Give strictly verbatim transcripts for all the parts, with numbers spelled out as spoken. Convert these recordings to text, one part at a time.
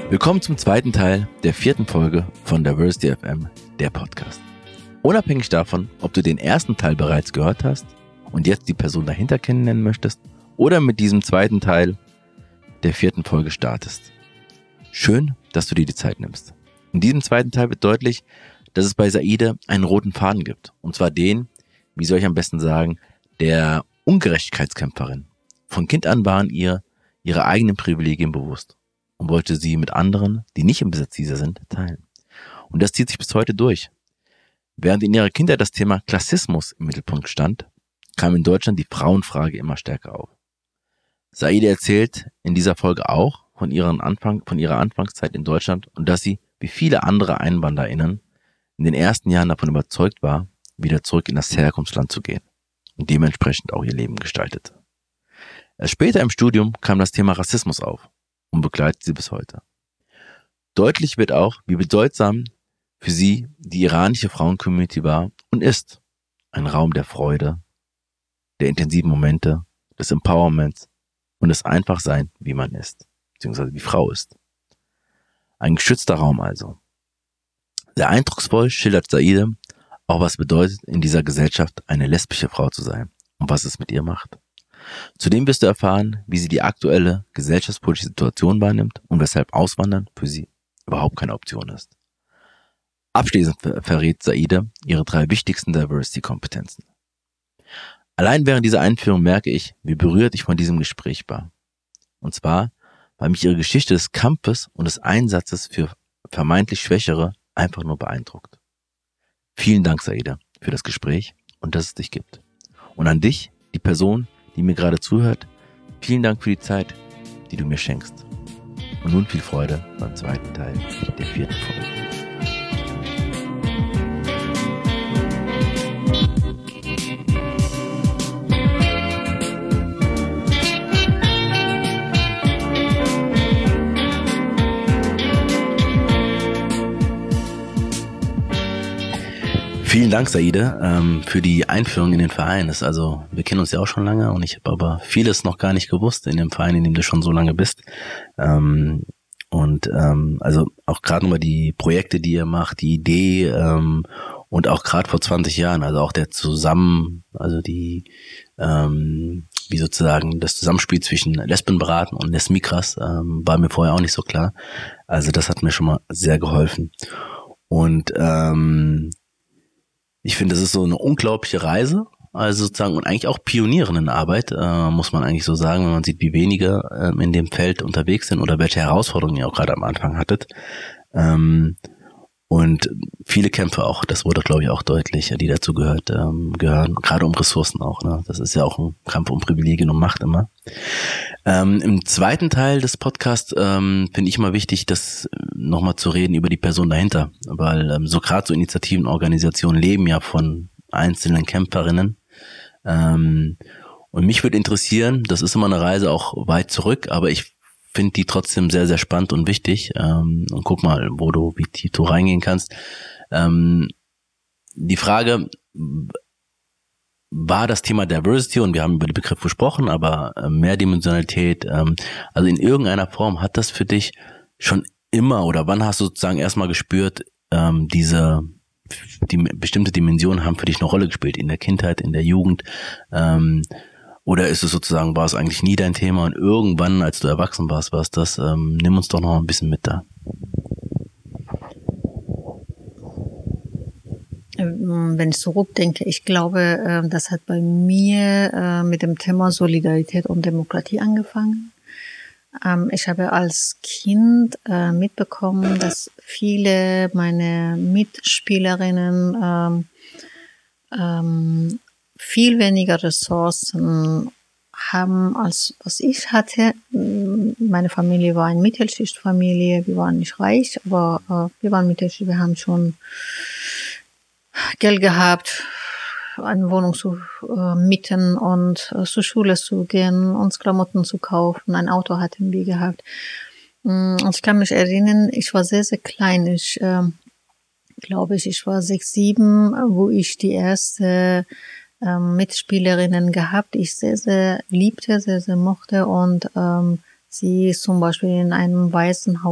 Willkommen zum zweiten Teil der vierten Folge von Diversity F M, der Podcast. Unabhängig davon, ob du den ersten Teil bereits gehört hast und jetzt die Person dahinter kennenlernen möchtest oder mit diesem zweiten Teil der vierten Folge startest. Schön, dass du dir die Zeit nimmst. In diesem zweiten Teil wird deutlich, dass es bei Saide einen roten Faden gibt. Und zwar den, wie soll ich am besten sagen, der Ungerechtigkeitskämpferin. Von Kind an waren ihr ihre eigenen Privilegien bewusst und wollte sie mit anderen, die nicht im Besitz dieser sind, teilen. Und das zieht sich bis heute durch. Während in ihrer Kindheit das Thema Klassismus im Mittelpunkt stand, kam in Deutschland die Frauenfrage immer stärker auf. Saide erzählt in dieser Folge auch von, ihren Anfang, von ihrer Anfangszeit in Deutschland und dass sie, wie viele andere EinwanderInnen, in den ersten Jahren davon überzeugt war, wieder zurück in das Herkunftsland zu gehen und dementsprechend auch ihr Leben gestaltete. Erst später im Studium kam das Thema Rassismus auf und begleitet sie bis heute. Deutlich wird auch, wie bedeutsam für sie die iranische Frauen-Community war und ist. Ein Raum der Freude, der intensiven Momente, des Empowerments und des Einfachsein, wie man ist, beziehungsweise wie Frau ist. Ein geschützter Raum also. Sehr eindrucksvoll schildert Saide auch, was bedeutet, in dieser Gesellschaft eine lesbische Frau zu sein und was es mit ihr macht. Zudem wirst du erfahren, wie sie die aktuelle gesellschaftspolitische Situation wahrnimmt und weshalb Auswandern für sie überhaupt keine Option ist. Abschließend verrät Saide ihre drei wichtigsten Diversity-Kompetenzen. Allein während dieser Einführung merke ich, wie berührt ich von diesem Gespräch war. Und zwar, weil mich ihre Geschichte des Kampfes und des Einsatzes für vermeintlich Schwächere einfach nur beeindruckt. Vielen Dank, Saide, für das Gespräch und dass es dich gibt. Und an dich, die Person, die mir gerade zuhört, vielen Dank für die Zeit, die du mir schenkst. Und nun viel Freude beim zweiten Teil der vierten Folge. Vielen Dank, Saide, ähm, für die Einführung in den Verein. Das ist also, wir kennen uns ja auch schon lange und ich habe aber vieles noch gar nicht gewusst in dem Verein, in dem du schon so lange bist. Ähm, und ähm, also auch gerade nochmal die Projekte, die ihr macht, die Idee ähm, und auch gerade vor zwanzig Jahren, also auch der Zusammen, also die, ähm, wie sozusagen das Zusammenspiel zwischen Lesbenberaten und Lesmikras ähm, war mir vorher auch nicht so klar. Also das hat mir schon mal sehr geholfen. Und ähm, ich finde, das ist so eine unglaubliche Reise, also sozusagen und eigentlich auch Pionierinnenarbeit, äh, muss man eigentlich so sagen, wenn man sieht, wie wenige äh, in dem Feld unterwegs sind oder welche Herausforderungen ihr auch gerade am Anfang hattet. Ähm, und viele Kämpfe auch, das wurde, glaube ich, auch deutlich, die dazu gehört, ähm, gehören, gerade um Ressourcen auch. Ne? Das ist ja auch ein Kampf um Privilegien und Macht immer. Ähm, Im zweiten Teil des Podcasts ähm, finde ich immer wichtig, das nochmal zu reden über die Person dahinter, weil ähm, so gerade so Initiativen, Organisationen leben ja von einzelnen Kämpferinnen. Ähm, und mich würde interessieren, das ist immer eine Reise auch weit zurück, aber ich finde die trotzdem sehr, sehr spannend und wichtig. Ähm, und guck mal, wo du, wie tief du reingehen kannst. Ähm, die Frage, war das Thema Diversity, und wir haben über den Begriff gesprochen, aber äh, Mehrdimensionalität, ähm, also in irgendeiner Form hat das für dich schon immer, oder wann hast du sozusagen erstmal gespürt, ähm, diese die bestimmte Dimensionen haben für dich eine Rolle gespielt, in der Kindheit, in der Jugend, ähm, oder ist es sozusagen, war es eigentlich nie dein Thema und irgendwann, als du erwachsen warst, war es das? Ähm, nimm uns doch noch ein bisschen mit da. Wenn ich zurückdenke, ich glaube, das hat bei mir mit dem Thema Solidarität und Demokratie angefangen. Ich habe als Kind mitbekommen, dass viele meiner Mitspielerinnen viel weniger Ressourcen haben, als was ich hatte. Meine Familie war eine Mittelschichtfamilie, wir waren nicht reich, aber wir waren Mittelschicht, wir haben schon Geld gehabt, eine Wohnung zu äh, mieten und äh, zur Schule zu gehen, uns Klamotten zu kaufen, ein Auto hatten wir gehabt. Und ich kann mich erinnern, ich war sehr, sehr klein. Ich äh, glaube ich, ich war sechs, sieben, wo ich die erste äh, Mitspielerinnen gehabt, die ich sehr, sehr liebte, sehr, sehr mochte und ähm, sie ist zum Beispiel in einem Waisenhaus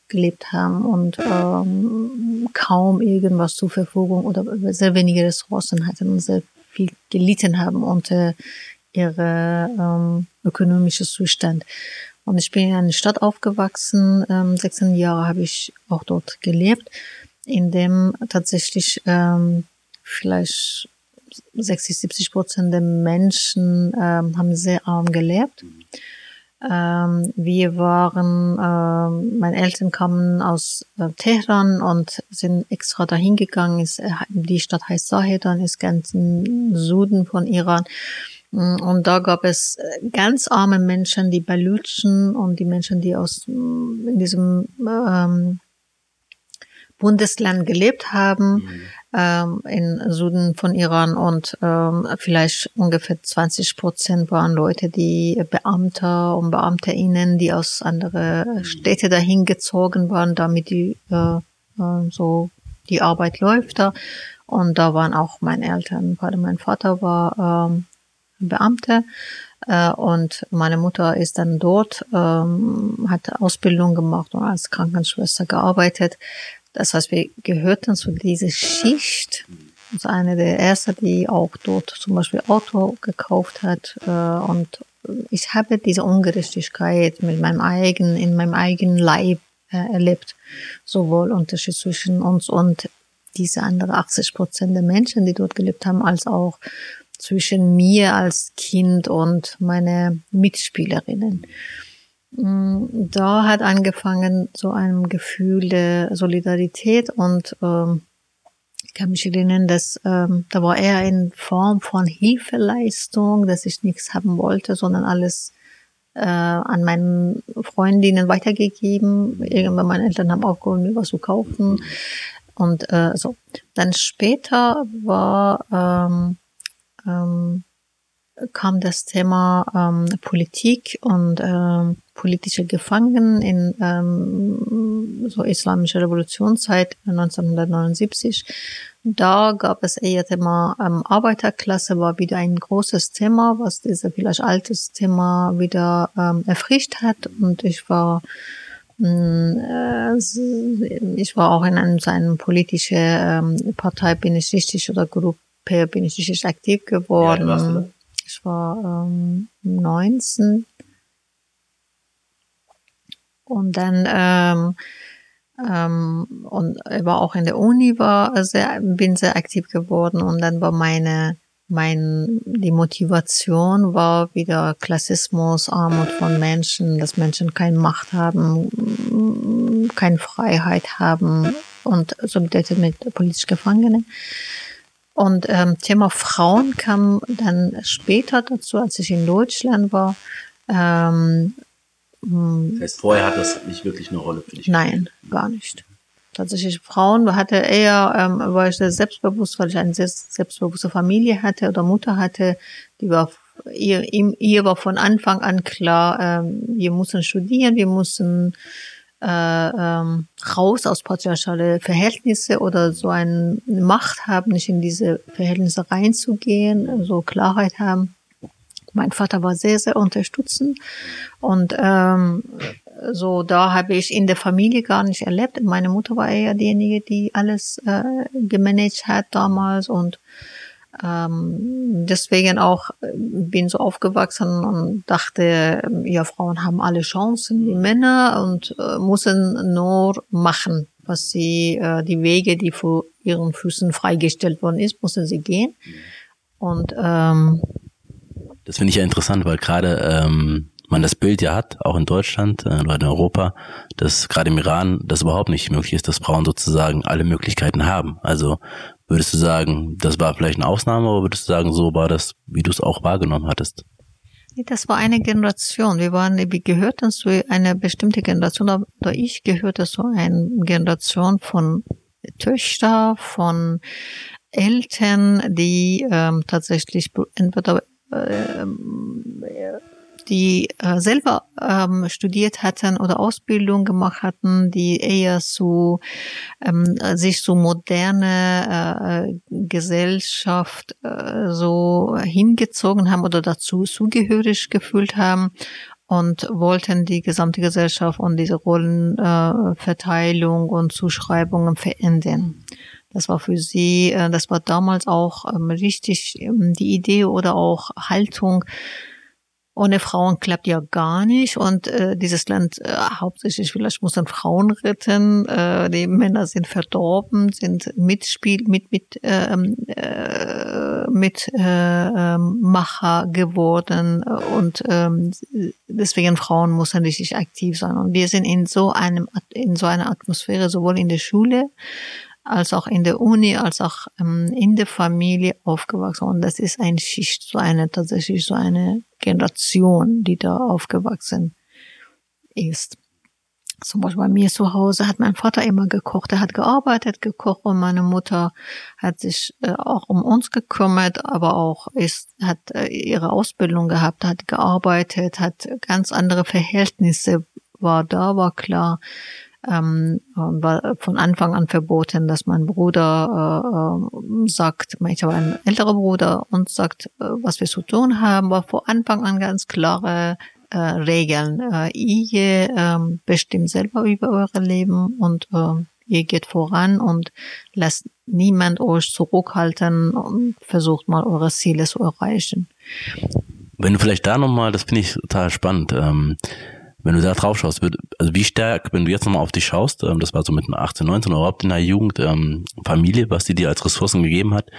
gelebt haben und ähm, kaum irgendwas zur Verfügung oder sehr wenige Ressourcen hatten und sehr viel gelitten haben unter ihre ähm, ökonomische Zustand. Und ich bin in einer Stadt aufgewachsen, ähm, sechzehn Jahre habe ich auch dort gelebt, in dem tatsächlich ähm, vielleicht sechzig, siebzig Prozent der Menschen ähm, haben sehr arm gelebt. Ähm, wir waren, ähm, meine Eltern kamen aus äh, Teheran und sind extra dahin gegangen. Ist, äh, die Stadt heißt Zahedan, ist ganz im Süden von Iran. Und da gab es ganz arme Menschen, die Balutschen und die Menschen, die aus in diesem ähm, Bundesland gelebt haben, mhm. ähm, im Süden von Iran, und ähm, vielleicht ungefähr zwanzig Prozent waren Leute, die Beamter und Beamterinnen, die aus anderen Städten dahin gezogen waren, damit die äh, äh, so die Arbeit läuft da. Und da waren auch meine Eltern, gerade mein Vater war ähm, Beamter äh, und meine Mutter ist dann dort, ähm, hat Ausbildung gemacht und als Krankenschwester gearbeitet. Das heißt, wir gehörten zu dieser Schicht. Das ist eine der ersten, die auch dort zum Beispiel Auto gekauft hat. Äh, und ich habe diese Ungerechtigkeit mit meinem eigenen, in meinem eigenen Leib äh, erlebt. Sowohl Unterschied zwischen uns und diese anderen achtzig Prozent der Menschen, die dort gelebt haben, als auch zwischen mir als Kind und meine Mitspielerinnen. Da hat angefangen so ein Gefühl der Solidarität und ähm, ich kann mich erinnern, dass ähm, da war eher in Form von Hilfeleistung, dass ich nichts haben wollte, sondern alles äh, an meinen Freundinnen weitergegeben. Irgendwann meine Eltern haben aufgeholt, mir was zu kaufen und äh, so. Dann später war ähm, ähm, kam das Thema ähm, Politik und ähm, politische Gefangenen in ähm, so islamische Revolutionszeit neunzehnhundertneunundsiebzig. Da gab es eher Thema ähm, Arbeiterklasse, war wieder ein großes Thema, was dieses vielleicht altes Thema wieder ähm, erfrischt hat. Und ich war mh, äh, ich war auch in einem, so einer politischen ähm, Partei, bin ich richtig, oder Gruppe, bin ich richtig aktiv geworden. Ja, ich war ähm, neunzehn und dann ähm, ähm, und war auch in der Uni, war sehr, bin sehr aktiv geworden, und dann war meine mein die Motivation war wieder Klassismus, Armut von Menschen, dass Menschen keine Macht haben, keine Freiheit haben und Solidarität mit politischen Gefangenen. Und ähm, Thema Frauen kam dann später dazu, als ich in Deutschland war. Ähm, das heißt, vorher hat das nicht wirklich eine Rolle für dich? Nein, gar nicht. Tatsächlich, Frauen hatte eher, ähm, war ich sehr selbstbewusst, weil ich eine sehr selbstbewusste Familie hatte oder Mutter hatte. Die war, ihr, ihr war von Anfang an klar, ähm, wir mussten studieren, wir mussten Äh, ähm, raus aus patriarchale Verhältnisse oder so eine Macht haben, nicht in diese Verhältnisse reinzugehen, so Klarheit haben. Mein Vater war sehr, sehr unterstützend und ähm, so da habe ich in der Familie gar nicht erlebt. Meine Mutter war eher diejenige, die alles äh, gemanagt hat damals, und Ähm, deswegen auch bin so aufgewachsen und dachte, ja, Frauen haben alle Chancen wie Männer und äh, müssen nur machen, was sie, äh, die Wege, die vor ihren Füßen freigestellt worden ist, müssen sie gehen. Und ähm, das finde ich ja interessant, weil gerade ähm, man das Bild ja hat, auch in Deutschland äh, oder in Europa, dass gerade im Iran das überhaupt nicht möglich ist, dass Frauen sozusagen alle Möglichkeiten haben. Also würdest du sagen, das war vielleicht eine Ausnahme, oder würdest du sagen, so war das, wie du es auch wahrgenommen hattest? Das war eine Generation. Wir waren, wir gehörten zu einer bestimmten Generation, oder ich gehörte zu einer Generation von Töchter, von Eltern, die ähm, tatsächlich entweder äh, die äh, selber ähm, studiert hatten oder Ausbildung gemacht hatten, die eher so ähm, sich so moderne äh, Gesellschaft äh, so hingezogen haben oder dazu zugehörig gefühlt haben, und wollten die gesamte Gesellschaft und diese Rollenverteilung äh, und Zuschreibungen verändern. Das war für sie, äh, das war damals auch ähm, richtig ähm, die Idee oder auch Haltung, ohne Frauen klappt ja gar nicht und äh, dieses Land äh, hauptsächlich vielleicht muss dann Frauen retten, äh, die Männer sind verdorben, sind Mitspiel mit mit äh, äh, mit äh, Macher geworden und äh, deswegen Frauen müssen richtig aktiv sein und wir sind in so einem in so einer Atmosphäre sowohl in der Schule als auch in der Uni, als auch ähm, in der Familie aufgewachsen. Und das ist eine Schicht, so eine, tatsächlich so eine Generation, die da aufgewachsen ist. Zum Beispiel bei mir zu Hause hat mein Vater immer gekocht. Er hat gearbeitet, gekocht und meine Mutter hat sich äh, auch um uns gekümmert, aber auch ist, hat äh, ihre Ausbildung gehabt, hat gearbeitet, hat ganz andere Verhältnisse, war da, war klar. Ähm, war von Anfang an verboten, dass mein Bruder äh, sagt, ich habe einen älteren Bruder und sagt, äh, was wir zu tun haben, war von Anfang an ganz klare äh, Regeln. Äh, ihr äh, bestimmt selber über eure Leben und äh, ihr geht voran und lasst niemand euch zurückhalten und versucht mal eure Ziele zu erreichen. Wenn du vielleicht da nochmal, das finde ich total spannend, ähm, wenn du da drauf schaust, also wie stark, wenn du jetzt nochmal auf dich schaust, das war so mit achtzehn, neunzehn oder überhaupt in der Jugend, Familie, was die dir als Ressourcen gegeben hat,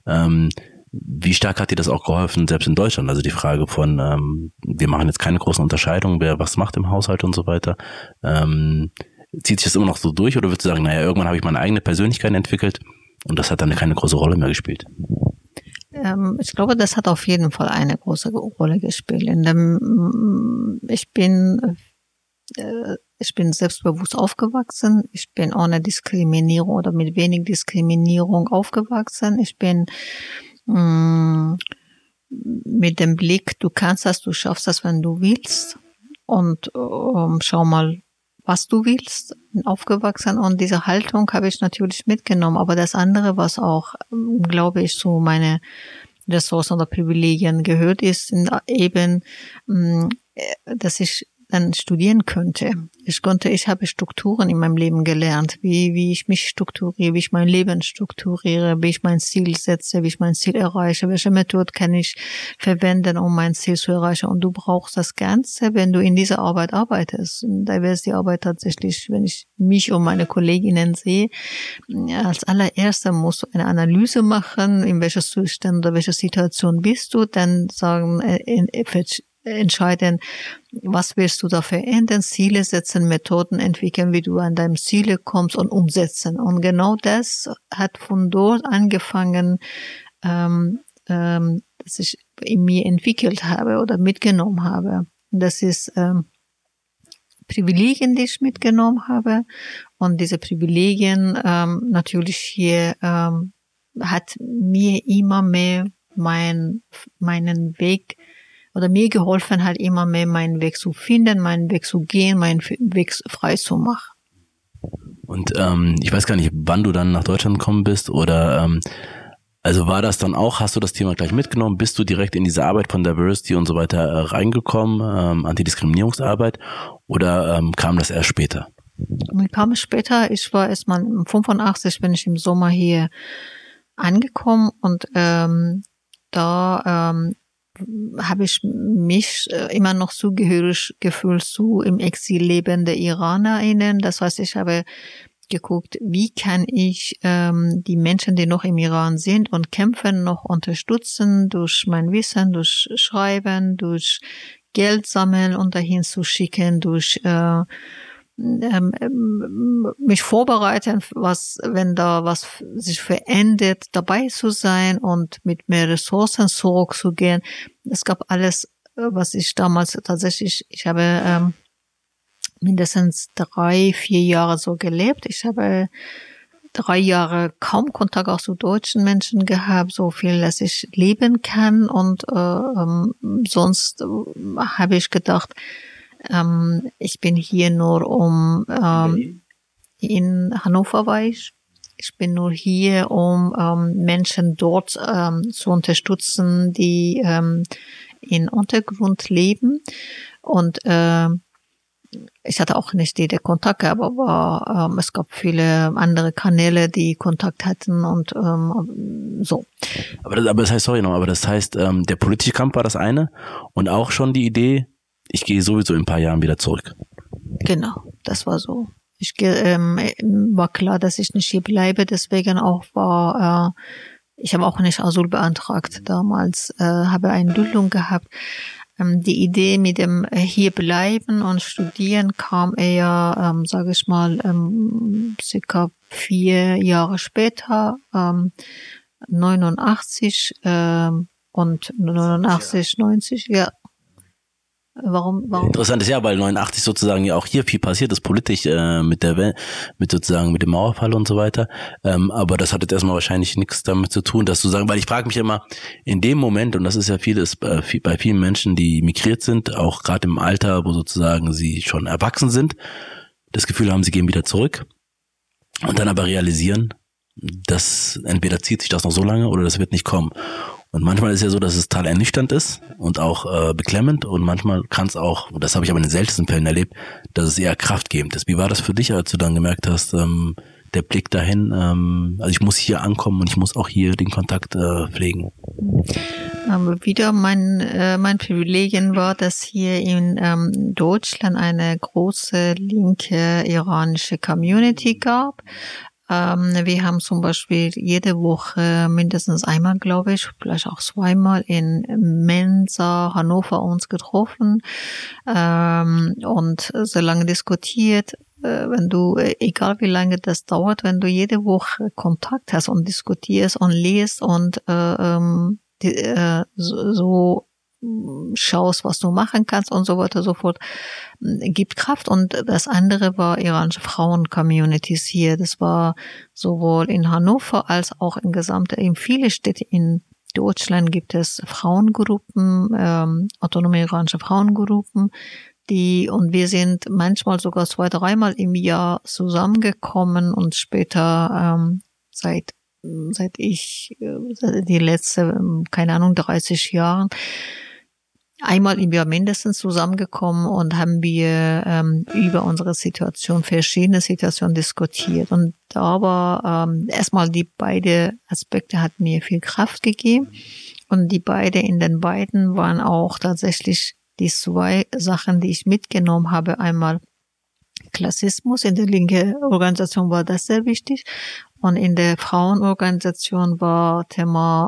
wie stark hat dir das auch geholfen, selbst in Deutschland? Also die Frage von, wir machen jetzt keine großen Unterscheidungen, wer was macht im Haushalt und so weiter. Zieht sich das immer noch so durch oder würdest du sagen, naja, irgendwann habe ich meine eigene Persönlichkeit entwickelt und das hat dann keine große Rolle mehr gespielt? Ich glaube, das hat auf jeden Fall eine große Rolle gespielt. In dem, ich bin, ich bin selbstbewusst aufgewachsen. Ich bin ohne Diskriminierung oder mit wenig Diskriminierung aufgewachsen. Ich bin mh, mit dem Blick, du kannst das, du schaffst das, wenn du willst. Und um, schau mal, was du willst, aufgewachsen und diese Haltung habe ich natürlich mitgenommen, aber das andere, was auch, glaube ich, zu meine Ressourcen oder Privilegien gehört, ist eben, dass ich dann studieren könnte. Ich konnte, ich habe Strukturen in meinem Leben gelernt, wie, wie ich mich strukturiere, wie ich mein Leben strukturiere, wie ich mein Ziel setze, wie ich mein Ziel erreiche, welche Methode kann ich verwenden, um mein Ziel zu erreichen. Und du brauchst das Ganze, wenn du in dieser Arbeit arbeitest. Da wäre es die Arbeit tatsächlich, wenn ich mich und meine Kolleginnen sehe, als allererster musst du eine Analyse machen, in welcher Zustand oder welcher Situation bist du, dann sagen, in, in, entscheiden, was willst du da verändern, Ziele setzen, Methoden entwickeln, wie du an deinem Ziele kommst und umsetzen. Und genau das hat von dort angefangen, ähm, ähm, dass ich in mir entwickelt habe oder mitgenommen habe. Das ist ähm, Privilegien, die ich mitgenommen habe. Und diese Privilegien ähm, natürlich hier ähm, hat mir immer mehr mein, meinen Weg oder mir geholfen hat, immer mehr meinen Weg zu finden, meinen Weg zu gehen, meinen Weg frei zu machen. Und ähm, ich weiß gar nicht, wann du dann nach Deutschland gekommen bist oder ähm, also war das dann auch, hast du das Thema gleich mitgenommen, bist du direkt in diese Arbeit von Diversity und so weiter äh, reingekommen, ähm, Antidiskriminierungsarbeit oder ähm, kam das erst später? Mir kam es später, ich war erstmal fünfundachtzig, bin ich im Sommer hier angekommen und ähm, da ähm, habe ich mich immer noch zugehörig gefühlt zu im Exil lebende IranerInnen. Das heißt, ich habe geguckt, wie kann ich ähm, die Menschen, die noch im Iran sind und kämpfen, noch unterstützen durch mein Wissen, durch Schreiben, durch Geld sammeln und dahin zu schicken, durch äh, Ähm, mich vorbereiten, was, wenn da was sich verändert, dabei zu sein und mit mehr Ressourcen zurückzugehen. Es gab alles, was ich damals tatsächlich, ich habe ähm, mindestens drei, vier Jahre so gelebt. Ich habe drei Jahre kaum Kontakt auch zu deutschen Menschen gehabt, so viel, dass ich leben kann und äh, ähm, sonst äh, habe ich gedacht, Ähm, ich bin hier nur um, ähm, in Hannover war ich. Ich bin nur hier, um ähm, Menschen dort ähm, zu unterstützen, die ähm, in Untergrund leben. Und äh, ich hatte auch nicht die, der Kontakt gehabt, aber ähm, es gab viele andere Kanäle, die Kontakt hatten und ähm, so. Aber das, aber das heißt, sorry noch, aber das heißt, ähm, der politische Kampf war das eine und auch schon die Idee, ich gehe sowieso in ein paar Jahren wieder zurück. Genau, das war so. Ich ähm, war klar, dass ich nicht hier bleibe, deswegen auch war, äh, ich habe auch nicht Asyl beantragt damals, äh, habe eine Duldung gehabt. Ähm, die Idee mit dem äh, hier bleiben und studieren kam eher, ähm, sage ich mal, ähm, circa vier Jahre später, ähm, neunundachtzig ähm, und neunundachtzig, neunzig, ja. Warum, warum? Interessantes Jahr, weil neunundachtzig sozusagen ja auch hier viel passiert ist politisch äh, mit der Welt, mit sozusagen mit dem Mauerfall und so weiter. Ähm, aber das hat jetzt erstmal wahrscheinlich nichts damit zu tun, dass du sagen, weil ich frage mich immer in dem Moment, und das ist ja vieles äh, viel, bei vielen Menschen, die migriert sind, auch gerade im Alter, wo sozusagen sie schon erwachsen sind, das Gefühl haben, sie gehen wieder zurück und dann aber realisieren, dass entweder zieht sich das noch so lange oder das wird nicht kommen. Und manchmal ist ja so, dass es total ernüchternd ist und auch äh, beklemmend und manchmal kann es auch, und das habe ich aber in den seltensten Fällen erlebt, dass es eher kraftgebend ist. Wie war das für dich, als du dann gemerkt hast, ähm, der Blick dahin, ähm, also ich muss hier ankommen und ich muss auch hier den Kontakt äh, pflegen? Aber wieder mein, äh, mein Privilegien war, dass hier in ähm, Deutschland eine große linke iranische Community gab. Wir haben zum Beispiel jede Woche mindestens einmal, glaube ich, vielleicht auch zweimal in Mensa Hannover uns getroffen und so lange diskutiert. Wenn du, egal wie lange das dauert, wenn du jede Woche Kontakt hast und diskutierst und liest und äh, die, äh, so, so schaust, was du machen kannst und so weiter und so fort, gibt Kraft. Und das andere war iranische Frauen-Communities hier. Das war sowohl in Hannover als auch in gesamte, in viele Städte in Deutschland gibt es Frauengruppen, ähm, autonome iranische Frauengruppen, die, und wir sind manchmal sogar zwei, dreimal im Jahr zusammengekommen und später, ähm, seit, seit ich, die letzte, keine Ahnung, dreißig Jahren, einmal im Jahr mindestens zusammengekommen und haben wir ähm, über unsere Situation, verschiedene Situationen diskutiert. Und da war ähm, erstmal die beide Aspekte hat mir viel Kraft gegeben. Und die beide in den beiden waren auch tatsächlich die zwei Sachen, die ich mitgenommen habe. Einmal Klassismus, in der linken Organisation war das sehr wichtig. Und in der Frauenorganisation war Thema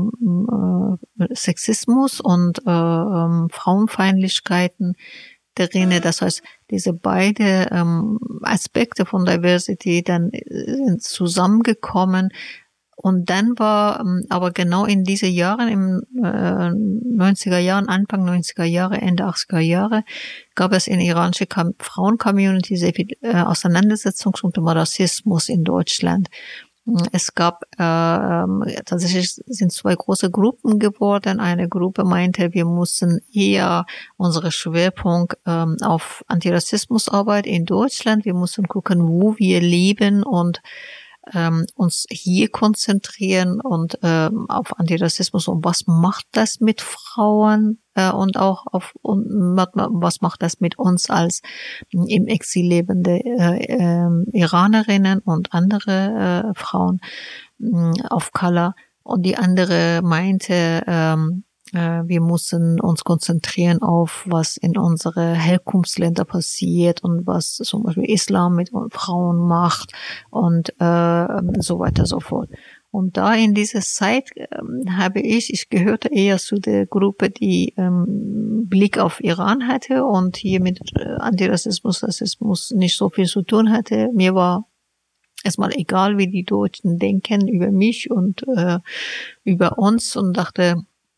ähm, äh, Sexismus und äh, ähm, Frauenfeindlichkeiten darin. Das heißt, diese beide ähm, Aspekte von Diversity dann sind zusammengekommen. Und dann war ähm, aber genau in diese Jahren, im äh, neunziger Jahren, Anfang neunziger Jahre, Ende achtziger Jahre, gab es in iranische Frauen-Community sehr viel äh, Auseinandersetzung zum Thema Rassismus in Deutschland. Es gab äh, tatsächlich sind zwei große Gruppen geworden. Eine Gruppe meinte, wir mussten eher unsere Schwerpunkt ähm, auf Antirassismusarbeit in Deutschland. Wir mussten gucken, wo wir leben und ähm, uns hier konzentrieren und ähm, auf Antirassismus und was macht das mit Frauen äh, und auch auf und was macht das mit uns als im Exil lebende äh, äh, Iranerinnen und andere äh, Frauen äh, auf Color. Und die andere meinte, ähm, wir mussten uns konzentrieren auf, was in unsere Herkunftsländer passiert und was zum Beispiel Islam mit Frauen macht und äh, so weiter so fort. Und da in dieser Zeit ähm, habe ich, ich gehörte eher zu der Gruppe, die ähm, Blick auf Iran hatte und hier mit äh, Antirassismus, Rassismus nicht so viel zu tun hatte. Mir war erstmal egal, wie die Deutschen denken über mich und äh, über uns und dachte,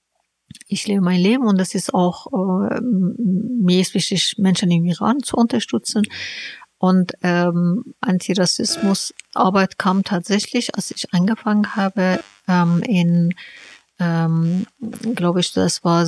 ich lebe mein Leben und das ist auch, äh, mir ist wichtig, Menschen im Iran zu unterstützen. Und ähm, Antirassismusarbeit kam tatsächlich, als ich angefangen habe, ähm, in, ähm, glaube ich, das war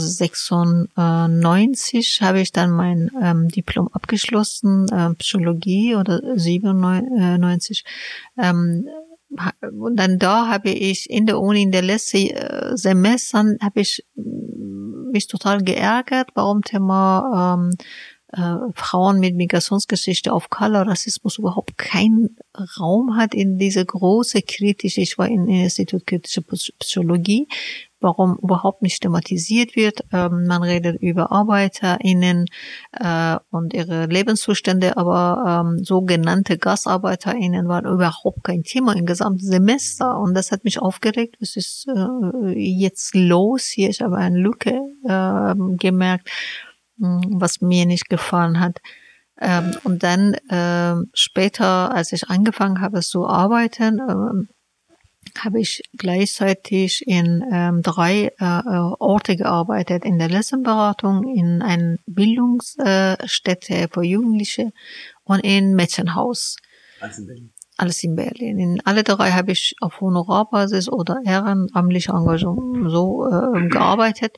sechsundneunzig, habe ich dann mein ähm, Diplom abgeschlossen, äh, Psychologie oder siebenundneunzig. Ähm, Und dann da habe ich in der Uni, in der letzten Semestern, habe ich mich total geärgert, warum Thema ähm, äh, Frauen mit Migrationsgeschichte auf Color Rassismus überhaupt keinen Raum hat in diese große kritische, ich war in Institut kritische Psychologie, warum überhaupt nicht thematisiert wird. Ähm, man redet über ArbeiterInnen äh, und ihre Lebenszustände, aber ähm, sogenannte GastarbeiterInnen waren überhaupt kein Thema im gesamten Semester. Und das hat mich aufgeregt. Was ist äh, jetzt los hier? Ich habe eine Lücke äh, gemerkt, was mir nicht gefallen hat. Ähm, und dann äh, später, als ich angefangen habe zu arbeiten, äh, habe ich gleichzeitig in ähm, drei äh, Orte gearbeitet, in der Lesenberatung, in einer Bildungsstätte äh, für Jugendliche und in Mädchenhaus. Alles in Berlin. Alles in Berlin. In alle drei habe ich auf Honorarbasis oder ehrenamtlich Engagement so äh, gearbeitet.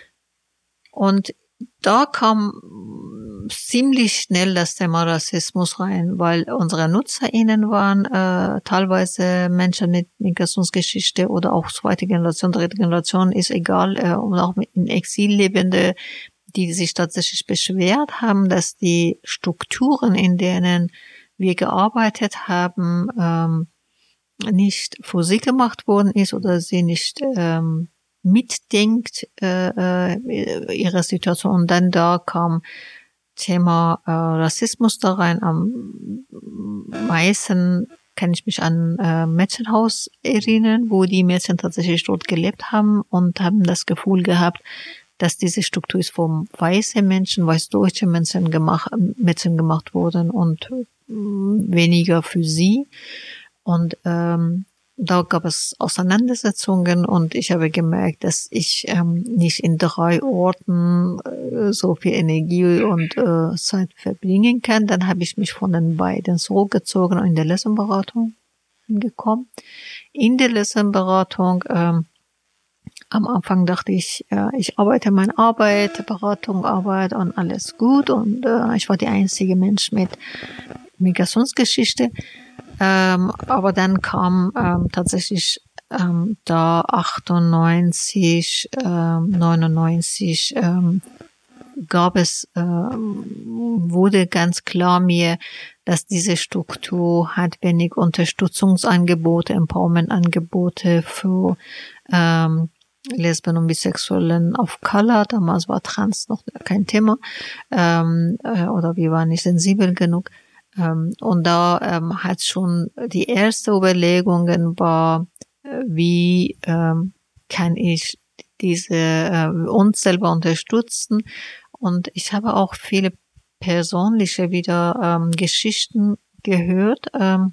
Und da kam ziemlich schnell das Thema Rassismus rein, weil unsere NutzerInnen waren äh, teilweise Menschen mit Migrationsgeschichte oder auch zweite Generation, dritte Generation, ist egal, äh, und auch in Exil lebende, die sich tatsächlich beschwert haben, dass die Strukturen, in denen wir gearbeitet haben, ähm, nicht für sie gemacht worden ist oder sie nicht ähm, mitdenkt äh, ihre Situation. Und dann da kam Thema äh, Rassismus da rein. Am meisten kann ich mich an äh, Mädchenhaus erinnern, wo die Mädchen tatsächlich dort gelebt haben und haben das Gefühl gehabt, dass diese Struktur ist vom weißen Menschen, weißdeutsche Menschen gemacht, Mädchen gemacht wurden und äh, weniger für sie. Und ähm, da gab es Auseinandersetzungen und ich habe gemerkt, dass ich ähm, nicht in drei Orten äh, so viel Energie und äh, Zeit verbringen kann. Dann habe ich mich von den beiden zurückgezogen und in der Lesenberatung gekommen. In der Lesenberatung ähm, am Anfang dachte ich, äh, ich arbeite meine Arbeit, Beratung, Arbeit und alles gut. Und äh, ich war die einzige Mensch mit Migrationsgeschichte. Ähm, aber dann kam ähm, tatsächlich ähm, da achtundneunzig, ähm, neunundneunzig ähm, gab es, ähm, wurde ganz klar mir, dass diese Struktur hat wenig Unterstützungsangebote, Empowerment-Angebote für ähm, Lesben und Bisexuellen of Color. Damals war Trans noch kein Thema ähm, äh, oder wir waren nicht sensibel genug. Ähm, und da ähm, hat schon die erste Überlegungen war, äh, wie ähm, kann ich diese äh, uns selber unterstützen. Und ich habe auch viele persönliche wieder ähm, Geschichten gehört ähm,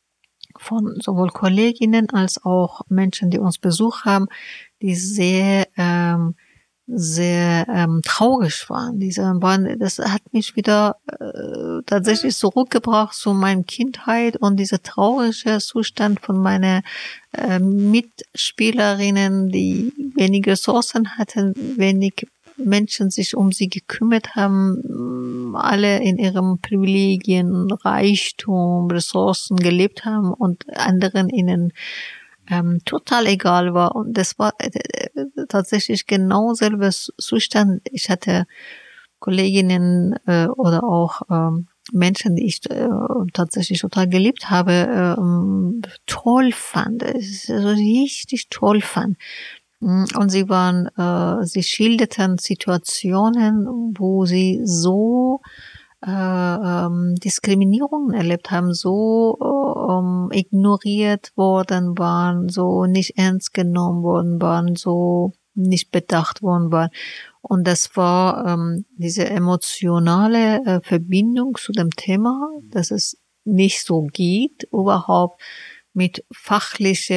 von sowohl Kolleginnen als auch Menschen, die uns besucht haben, die sehr ähm, sehr ähm, traurig waren. Diese waren, das hat mich wieder äh, tatsächlich zurückgebracht zu meiner Kindheit und dieser traurige Zustand von meinen äh, Mitspielerinnen, die wenig Ressourcen hatten, wenig Menschen sich um sie gekümmert haben, alle in ihrem Privilegien, Reichtum, Ressourcen gelebt haben und anderen ihnen Ähm, total egal war. Und das war äh, tatsächlich genau selber Zustand. Ich hatte Kolleginnen äh, oder auch ähm, Menschen, die ich äh, tatsächlich total geliebt habe, äh, toll fand. Also richtig toll fand. Und sie waren, äh, sie schilderten Situationen, wo sie so äh, ähm, Diskriminierungen erlebt haben, so ähm, ignoriert worden waren, so nicht ernst genommen worden waren, so nicht bedacht worden waren. Und das war ähm, diese emotionale äh, Verbindung zu dem Thema, dass es nicht so geht, überhaupt mit fachliche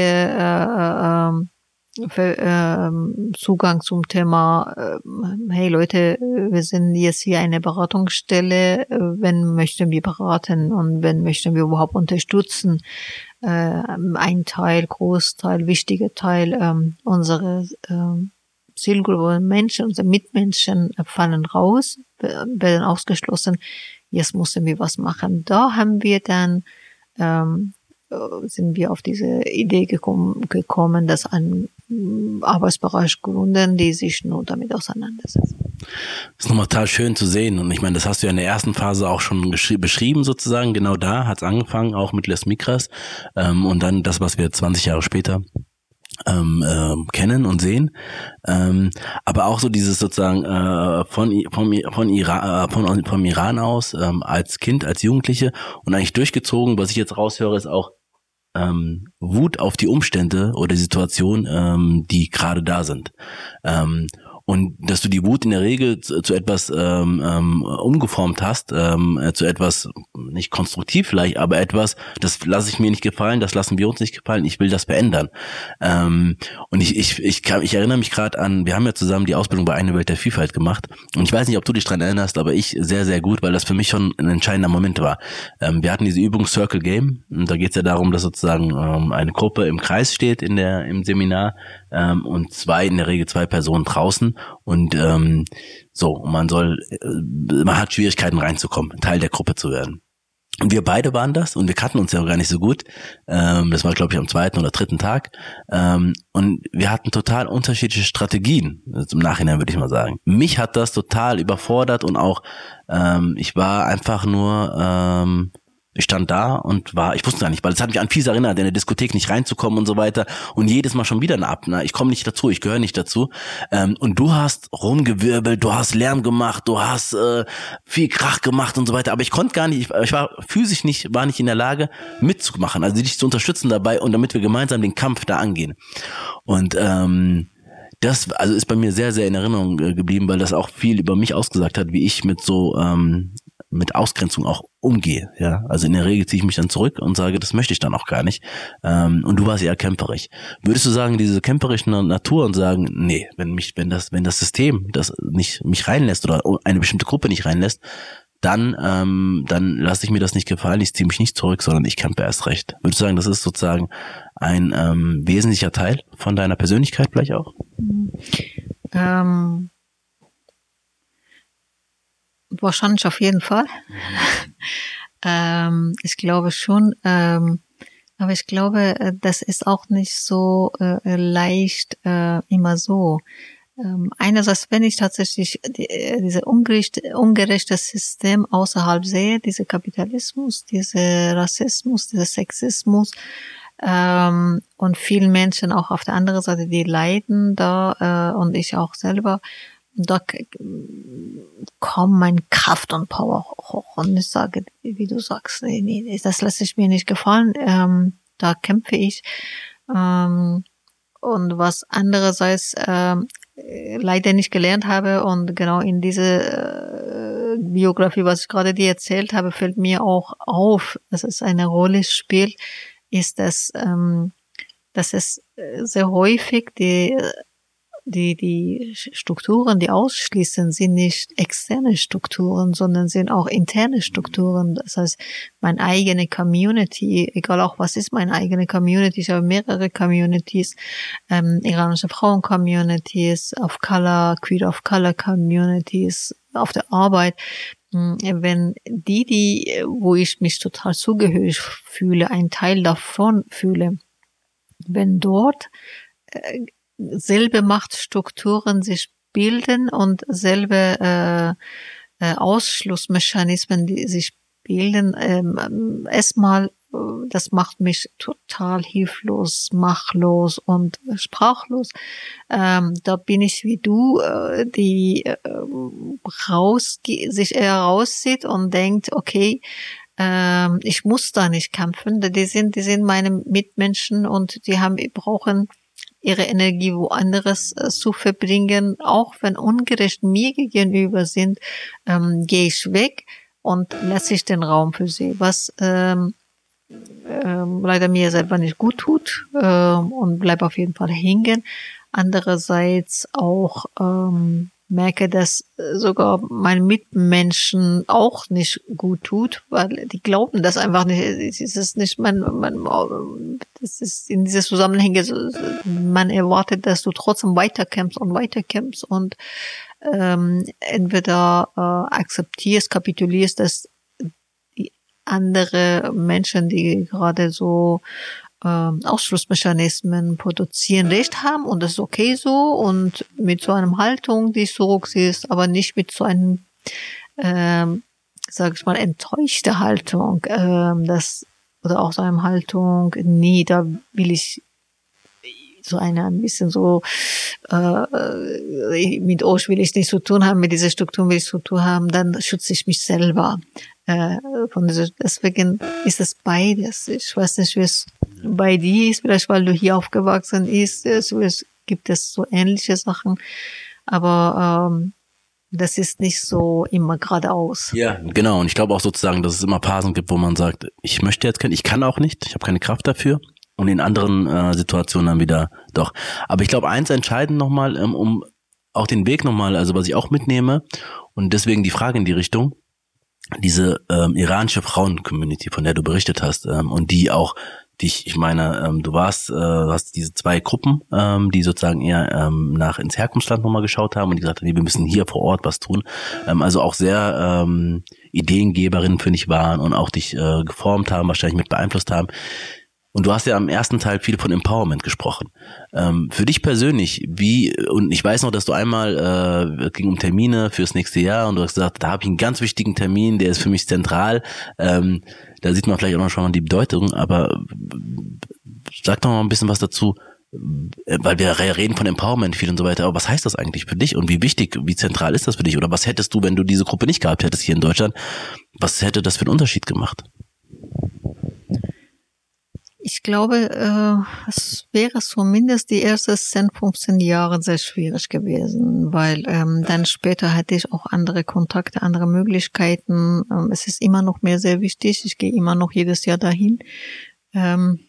äh, äh, Für, ähm, Zugang zum Thema, äh, hey Leute, wir sind jetzt hier eine Beratungsstelle, äh, wenn möchten wir beraten und wenn möchten wir überhaupt unterstützen. Äh, ein Teil, Großteil, wichtiger Teil ähm, unserer äh, Zielgruppe Menschen, unsere Mitmenschen fallen raus, werden ausgeschlossen. Jetzt müssen wir was machen. Da haben wir dann ähm, sind wir auf diese Idee gekommen, gekommen, dass an Arbeitsbereich gründen, die sich nur damit auseinandersetzen. Das ist nochmal total schön zu sehen. Und ich meine, das hast du ja in der ersten Phase auch schon beschrieben sozusagen. Genau da hat es angefangen, auch mit Les Micras. Ähm, und dann das, was wir zwanzig Jahre später ähm, äh, kennen und sehen. Ähm, aber auch so dieses sozusagen äh, von, vom, von Iran, äh, von, vom Iran aus, ähm, als Kind, als Jugendliche und eigentlich durchgezogen, was ich jetzt raushöre, ist auch ähm, Wut auf die Umstände oder die Situation, ähm, die gerade da sind. Ähm, Und dass du die Wut in der Regel zu, zu etwas ähm, ähm, umgeformt hast, ähm, äh, zu etwas, nicht konstruktiv vielleicht, aber etwas, das lasse ich mir nicht gefallen, das lassen wir uns nicht gefallen, ich will das verändern. Ähm, und ich ich ich, kann, ich erinnere mich gerade an, wir haben ja zusammen die Ausbildung bei Eine Welt der Vielfalt gemacht. Und ich weiß nicht, ob du dich dran erinnerst, aber ich sehr, sehr gut, weil das für mich schon ein entscheidender Moment war. Ähm, wir hatten diese Übung Circle Game. Und da geht es ja darum, dass sozusagen ähm, eine Gruppe im Kreis steht in der im Seminar ähm, und zwei, in der Regel zwei Personen draußen. Und ähm, so, man soll, äh, man hat Schwierigkeiten reinzukommen, Teil der Gruppe zu werden. Und wir beide waren das und wir kannten uns ja gar nicht so gut. Ähm, das war, glaube ich, am zweiten oder dritten Tag. Ähm, und wir hatten total unterschiedliche Strategien, also im Nachhinein würde ich mal sagen. Mich hat das total überfordert und auch, ähm, ich war einfach nur... Ähm, Ich stand da und war, ich wusste gar nicht, weil es hat mich an fies erinnert, in der Diskothek nicht reinzukommen und so weiter. Und jedes Mal schon wieder eine Abnahme. Ich komme nicht dazu, ich gehöre nicht dazu. Ähm, und du hast rumgewirbelt, du hast Lärm gemacht, du hast äh, viel Krach gemacht und so weiter. Aber ich konnte gar nicht, ich, ich war physisch nicht, war nicht in der Lage mitzumachen, also dich zu unterstützen dabei und damit wir gemeinsam den Kampf da angehen. Und ähm, das also ist bei mir sehr, sehr in Erinnerung äh, geblieben, weil das auch viel über mich ausgesagt hat, wie ich mit so ähm, mit Ausgrenzung auch umgehe, ja. Also in der Regel ziehe ich mich dann zurück und sage, das möchte ich dann auch gar nicht. Ähm, und du warst eher kämpferig. Würdest du sagen, diese kämpferische Natur und sagen, nee, wenn mich, wenn das, wenn das System das nicht mich reinlässt oder eine bestimmte Gruppe nicht reinlässt, dann, ähm, dann lasse ich mir das nicht gefallen, ich ziehe mich nicht zurück, sondern ich kämpfe erst recht. Würdest du sagen, das ist sozusagen ein ähm, wesentlicher Teil von deiner Persönlichkeit vielleicht auch? Ähm, wahrscheinlich auf jeden Fall. ähm, ich glaube schon, ähm, aber ich glaube, das ist auch nicht so äh, leicht äh, immer so. Ähm, einerseits, wenn ich tatsächlich die, diese ungerechte, ungerechte System außerhalb sehe, diese Kapitalismus, diese Rassismus, dieser Sexismus, ähm, und viele Menschen auch auf der anderen Seite, die leiden da, äh, und ich auch selber, da kommt meine Kraft und Power hoch und ich sage, wie du sagst, nee, nee, das lässt sich mir nicht gefallen, ähm, da kämpfe ich, ähm, und was andererseits ähm, leider nicht gelernt habe und genau in diese äh, Biografie, was ich gerade dir erzählt habe, fällt mir auch auf, dass es eine Rolle spielt, ist, dass, ähm, dass es sehr häufig die Die, die Strukturen, die ausschließen, sind nicht externe Strukturen, sondern sind auch interne Strukturen. Das heißt, meine eigene Community, egal auch was ist meine eigene Community, ich habe mehrere Communities, ähm, iranische Frauen-Communities, of Color, Queer of Color Communities, auf der Arbeit. Wenn die, die, wo ich mich total zugehörig fühle, ein Teil davon fühle, wenn dort äh, selbe Machtstrukturen sich bilden und selbe äh, äh, Ausschlussmechanismen, die sich bilden, ähm, erstmal, das macht mich total hilflos, machtlos und sprachlos. Ähm, da bin ich wie du, äh, die äh, raus, sich eher rauszieht und denkt, okay, ähm, ich muss da nicht kämpfen. Die sind, die sind meine Mitmenschen und die haben, brauchen ihre Energie woanders äh, zu verbringen, auch wenn ungerecht mir gegenüber sind, ähm, gehe ich weg und lasse ich den Raum für sie, was ähm, ähm, leider mir selber nicht gut tut, ähm, und bleib auf jeden Fall hängen. Andererseits auch ähm, merke, dass sogar meinen Mitmenschen auch nicht gut tut, weil die glauben das einfach nicht. Es ist nicht, man, man, das ist in diese Zusammenhänge, man erwartet, dass du trotzdem weiterkämpfst und weiterkämpfst und ähm, entweder äh, akzeptierst, kapitulierst, dass die andere Menschen, die gerade so ähm, Ausschlussmechanismen produzieren, Recht haben und das ist okay so und mit so einem Haltung, die so ist, aber nicht mit so einem, ähm, sag ich mal, enttäuschte Haltung, ähm, das oder auch so eine Haltung, nee, da will ich so eine ein bisschen so äh, mit euch will ich nichts zu tun haben, mit dieser Struktur will ich zu tun haben, dann schütze ich mich selber. Äh, von dieser, deswegen ist es beides. Ich weiß nicht, wie es bei dir ist, vielleicht weil du hier aufgewachsen bist, es gibt es so ähnliche Sachen, aber ähm, das ist nicht so immer geradeaus. Ja, genau. Und ich glaube auch sozusagen, dass es immer Phasen gibt, wo man sagt, ich möchte jetzt kein, ich kann auch nicht, ich habe keine Kraft dafür. Und in anderen äh, Situationen dann wieder doch. Aber ich glaube, eins entscheidend nochmal, ähm, um auch den Weg nochmal, also was ich auch mitnehme und deswegen die Frage in die Richtung, diese ähm, iranische Frauen-Community, von der du berichtet hast ähm, und die auch dich, ich meine, ähm, du warst, äh, hast diese zwei Gruppen, ähm, die sozusagen eher ähm, nach ins Herkunftsland nochmal geschaut haben und die gesagt haben, nee, wir müssen hier vor Ort was tun. Ähm, also auch sehr ähm, Ideengeberinnen, finde ich, waren und auch dich äh, geformt haben, wahrscheinlich mit beeinflusst haben. Und du hast ja am ersten Teil viel von Empowerment gesprochen. Ähm, für dich persönlich, wie, und ich weiß noch, dass du einmal, äh, ging um Termine fürs nächste Jahr und du hast gesagt, da habe ich einen ganz wichtigen Termin, der ist für mich zentral. Ähm, da sieht man vielleicht auch noch schon mal die Bedeutung, aber sag doch mal ein bisschen was dazu, weil wir reden von Empowerment viel und so weiter, aber was heißt das eigentlich für dich und wie wichtig, wie zentral ist das für dich? Oder was hättest du, wenn du diese Gruppe nicht gehabt hättest hier in Deutschland, was hätte das für einen Unterschied gemacht? Ich glaube, äh, es wäre zumindest die ersten zehn, fünfzehn Jahre sehr schwierig gewesen, weil ähm, dann später hatte ich auch andere Kontakte, andere Möglichkeiten. Ähm, es ist immer noch mehr sehr wichtig. Ich gehe immer noch jedes Jahr dahin. Ähm,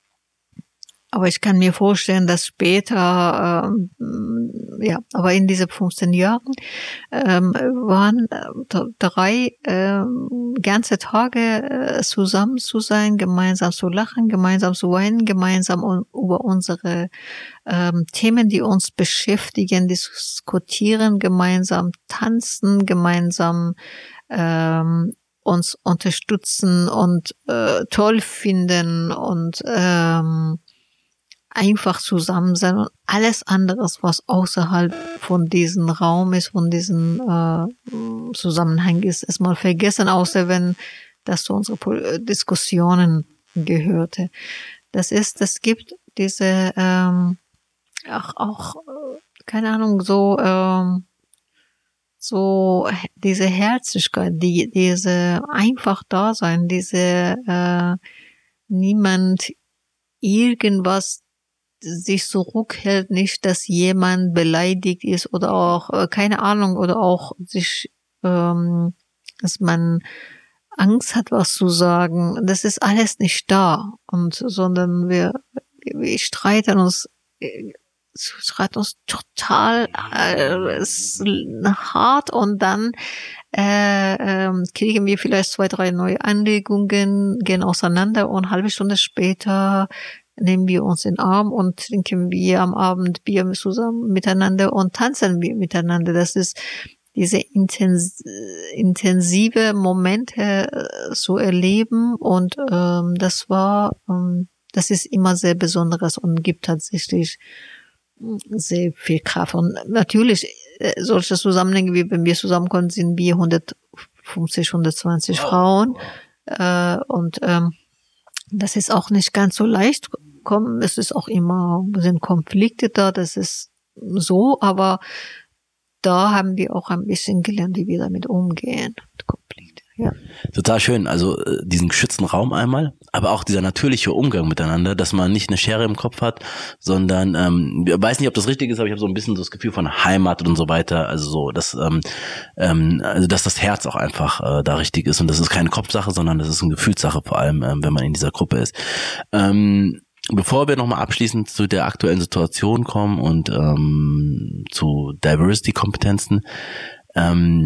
aber ich kann mir vorstellen, dass später, ähm, ja, aber in diese fünfzehn Jahren ähm, waren äh, drei äh, ganze Tage äh, zusammen zu sein, gemeinsam zu lachen, gemeinsam zu weinen, gemeinsam um, über unsere ähm, Themen, die uns beschäftigen, diskutieren, gemeinsam tanzen, gemeinsam ähm, uns unterstützen und äh, toll finden und ähm, einfach zusammen sein und alles anderes, was außerhalb von diesem Raum ist, von diesem äh, Zusammenhang ist, erstmal vergessen, außer wenn das zu unseren Diskussionen gehörte. Das ist, es gibt diese, ähm, auch, auch, keine Ahnung, so, ähm, so diese Herzlichkeit, die, diese einfach Dasein, diese äh, niemand irgendwas sich zurückhält, nicht, dass jemand beleidigt ist oder auch, äh, keine Ahnung, oder auch sich, ähm, dass man Angst hat, was zu sagen. Das ist alles nicht da. Und, sondern wir, wir streiten uns, äh, streiten uns total, äh, ist hart und dann, äh, äh, kriegen wir vielleicht zwei, drei neue Anregungen, gehen auseinander und eine halbe Stunde später nehmen wir uns in den Arm und trinken wir am Abend Bier zusammen miteinander und tanzen wir miteinander. Das ist diese intens intensive Momente zu erleben und ähm, das war, ähm, das ist immer sehr Besonderes und gibt tatsächlich sehr viel Kraft. Und natürlich, äh, solche Zusammenhänge, wie wenn wir zusammenkommen, sind wir hundertfünfzig, hundertzwanzig wow. Frauen äh, und ähm, das ist auch nicht ganz so leicht. Es ist auch immer, sind Konflikte da, das ist so, aber da haben wir auch ein bisschen gelernt, wie wir damit umgehen. Konflikte, ja. Total schön, also diesen geschützten Raum einmal, aber auch dieser natürliche Umgang miteinander, dass man nicht eine Schere im Kopf hat, sondern, ähm, ich weiß nicht, ob das richtig ist, aber ich habe so ein bisschen so das Gefühl von Heimat und so weiter, also so, dass, ähm, ähm, also dass das Herz auch einfach äh, da richtig ist und das ist keine Kopfsache, sondern das ist eine Gefühlssache vor allem, ähm, wenn man in dieser Gruppe ist. Ähm, Bevor wir nochmal abschließend zu der aktuellen Situation kommen und ähm, zu Diversity-Kompetenzen, ähm,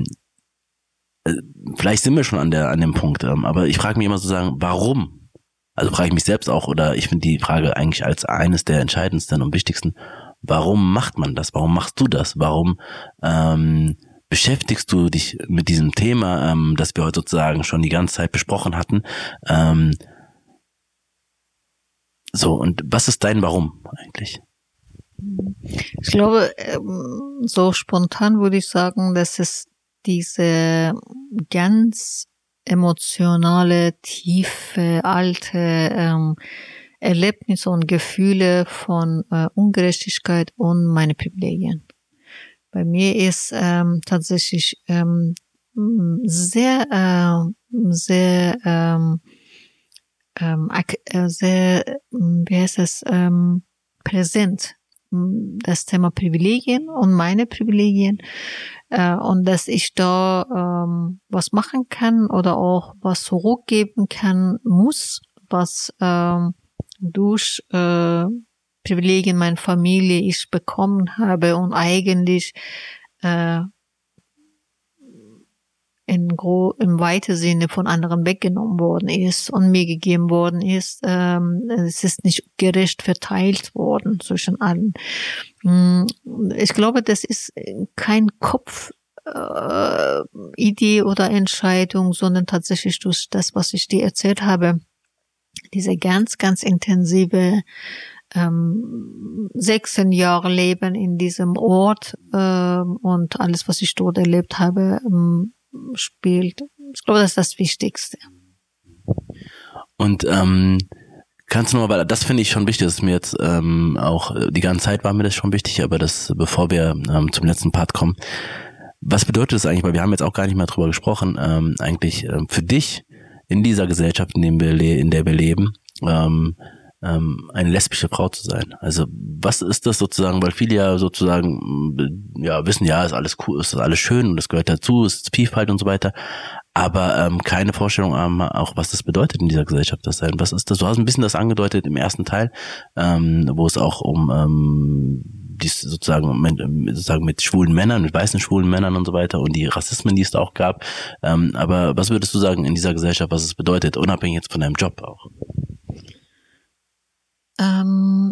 vielleicht sind wir schon an der an dem Punkt, ähm, aber ich frage mich immer sozusagen, warum? Also frage ich mich selbst auch, oder ich finde die Frage eigentlich als eines der entscheidendsten und wichtigsten, warum macht man das? Warum machst du das? Warum ähm, beschäftigst du dich mit diesem Thema, ähm, das wir heute sozusagen schon die ganze Zeit besprochen hatten, ähm, So, und was ist dein Warum eigentlich? Ich glaube, so spontan würde ich sagen, dass es diese ganz emotionale, tiefe, alte ähm, Erlebnisse und Gefühle von äh, Ungerechtigkeit und meine Privilegien. Bei mir ist ähm, tatsächlich ähm, sehr, äh, sehr, ähm, ähm, sehr, wie heißt es, ähm, präsent das Thema Privilegien und meine Privilegien äh, und dass ich da ähm, was machen kann oder auch was zurückgeben kann, muss, was ähm, durch äh, Privilegien meiner Familie ich bekommen habe und eigentlich äh, in gro im weiten Sinne von anderen weggenommen worden ist und mir gegeben worden ist. Ähm, es ist nicht gerecht verteilt worden zwischen allen. Ich glaube, das ist kein Kopf äh, Idee oder Entscheidung, sondern tatsächlich durch das, was ich dir erzählt habe, diese ganz, ganz intensive ähm, sechzehn Jahre Leben in diesem Ort äh, und alles, was ich dort erlebt habe, ähm, spielt. Ich glaube, das ist das Wichtigste. Und ähm, kannst du noch mal, weil das finde ich schon wichtig, das ist mir jetzt ähm, auch, die ganze Zeit war mir das schon wichtig, aber das, bevor wir ähm, zum letzten Part kommen, was bedeutet das eigentlich, weil wir haben jetzt auch gar nicht mehr drüber gesprochen, ähm, eigentlich ähm, für dich in dieser Gesellschaft, in, dem wir le- in der wir leben, ähm, ähm, eine lesbische Frau zu sein? Also was ist das sozusagen, weil viele ja sozusagen ja wissen, ja, ist alles cool, ist alles schön und es gehört dazu, ist Vielfalt und so weiter, aber ähm, keine Vorstellung haben auch, was das bedeutet in dieser Gesellschaft, das sein. Was ist das? Du hast ein bisschen das angedeutet im ersten Teil, ähm, wo es auch um ähm, dies sozusagen mit, sozusagen mit schwulen Männern, mit weißen schwulen Männern und so weiter und die Rassismen, die es da auch gab. Ähm, aber was würdest du sagen in dieser Gesellschaft, was es bedeutet, unabhängig jetzt von deinem Job auch? Ähm,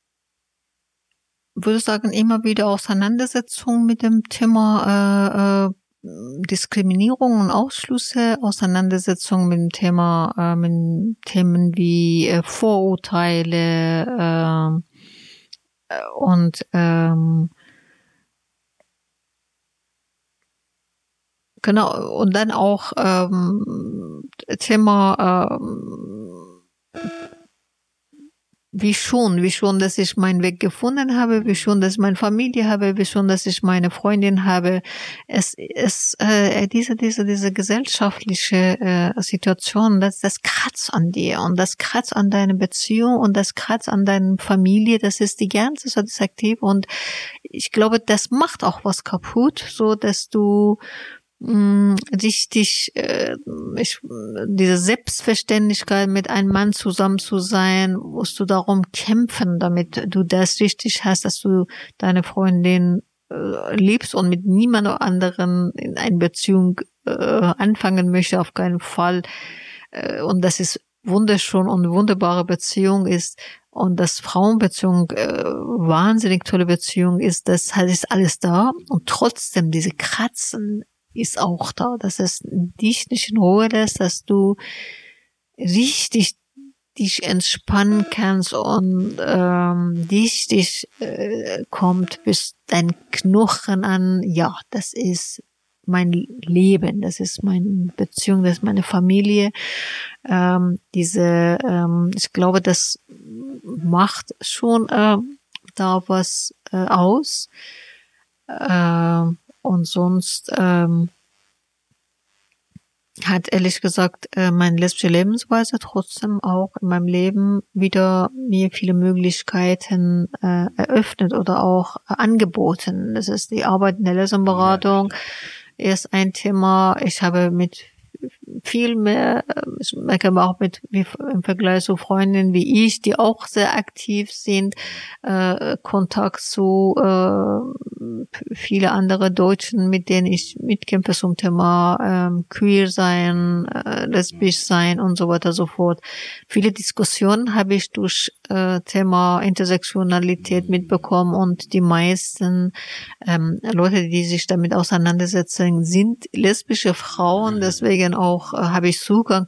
würde sagen, immer wieder Auseinandersetzung mit dem Thema äh, äh, Diskriminierung und Ausschlüsse, Auseinandersetzung mit dem Thema, äh, mit Themen wie äh, Vorurteile äh, und ähm, genau, und dann auch ähm, Thema ähm, wie schon, wie schon, dass ich meinen Weg gefunden habe, wie schon, dass ich meine Familie habe, wie schon, dass ich meine Freundin habe. Es ist äh, diese, diese, diese gesellschaftliche äh, Situation, das, das kratzt an dir und das kratzt an deiner Beziehung und das kratzt an deiner Familie. Das ist die ganze Zeit aktiv und ich glaube, das macht auch was kaputt, so dass du richtig äh, ich, diese Selbstverständlichkeit, mit einem Mann zusammen zu sein, musst du darum kämpfen, damit du das richtig hast, dass du deine Freundin äh, liebst und mit niemand anderen in eine Beziehung äh, anfangen möchte, auf keinen Fall. Äh, und das ist wunderschön und eine wunderbare Beziehung ist und dass Frauenbeziehung äh, wahnsinnig tolle Beziehung ist, das halt ist alles da und trotzdem diese Kratzen ist auch da, dass es dich nicht in Ruhe lässt, dass du richtig dich entspannen kannst und ähm, dich, dich äh, kommt bis dein Knochen an. Ja, das ist mein Leben, das ist meine Beziehung, das ist meine Familie. Ähm, diese, ähm, ich glaube, das macht schon äh, da was äh, aus. Äh, Und sonst ähm, hat ehrlich gesagt äh, meine lesbische Lebensweise trotzdem auch in meinem Leben wieder mir viele Möglichkeiten äh, eröffnet oder auch äh, angeboten. Das ist die Arbeit in der Lesenberatung, ist ein Thema. Ich habe mit viel mehr, ich merke aber auch mit wie im Vergleich zu Freundinnen wie ich, die auch sehr aktiv sind, äh, Kontakt zu äh, viele andere Deutschen, mit denen ich mitkämpfe zum Thema ähm, queer sein, äh, lesbisch sein und so weiter so fort. Viele Diskussionen habe ich durch äh, Thema Intersektionalität mitbekommen und die meisten ähm, Leute, die sich damit auseinandersetzen, sind lesbische Frauen, deswegen auch äh, habe ich Zugang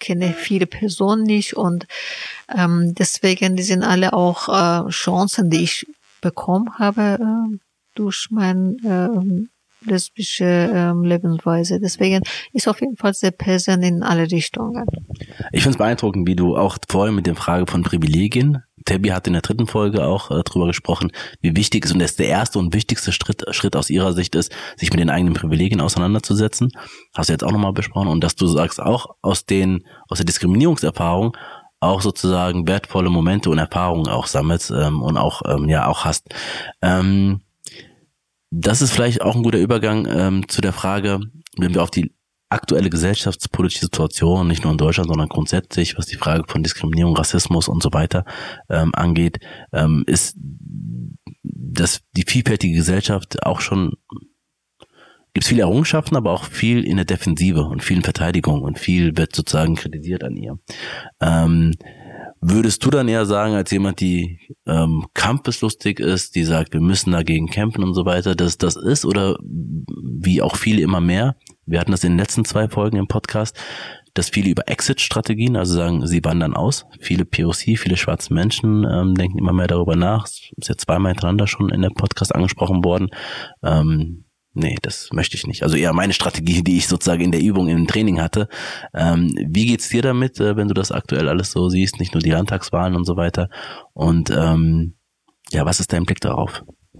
kenne viele persönlich und ähm, deswegen, die sind alle auch äh, Chancen, die ich bekommen habe äh, durch meine äh, lesbische äh, Lebensweise. Deswegen ist auf jeden Fall sehr präsent in alle Richtungen. Ich finde es beeindruckend, wie du auch vorher mit der Frage von Privilegien, Tabby hat in der dritten Folge auch äh, drüber gesprochen, wie wichtig es und das der erste und wichtigste Schritt, Schritt aus ihrer Sicht ist, sich mit den eigenen Privilegien auseinanderzusetzen. Hast du jetzt auch nochmal besprochen und dass du sagst, auch aus den aus der Diskriminierungserfahrung auch sozusagen wertvolle Momente und Erfahrungen auch sammelst ähm, und auch ähm, ja auch hast. Ähm, das ist vielleicht auch ein guter Übergang ähm, zu der Frage, wenn wir auf die aktuelle gesellschaftspolitische Situation, nicht nur in Deutschland, sondern grundsätzlich, was die Frage von Diskriminierung, Rassismus und so weiter ähm, angeht, ähm, ist, dass die vielfältige Gesellschaft auch schon, gibt es viele Errungenschaften, aber auch viel in der Defensive und viel in Verteidigung und viel wird sozusagen kritisiert an ihr. Ähm, Würdest du dann eher sagen, als jemand, die ähm, kampfeslustig ist, die sagt, wir müssen dagegen kämpfen und so weiter, dass das ist, oder wie auch viele immer mehr, wir hatten das in den letzten zwei Folgen im Podcast, dass viele über Exit-Strategien, also sagen, sie wandern aus. Viele P O C, viele schwarze Menschen ähm, denken immer mehr darüber nach. Das ist jetzt zweimal hintereinander schon in der Podcast angesprochen worden. Ähm, Nee, das möchte ich nicht. Also eher meine Strategie, die ich sozusagen in der Übung, im Training hatte. Ähm, wie geht's dir damit, äh, wenn du das aktuell alles so siehst, nicht nur die Landtagswahlen und so weiter? Und ähm, ja, was ist dein Blick darauf?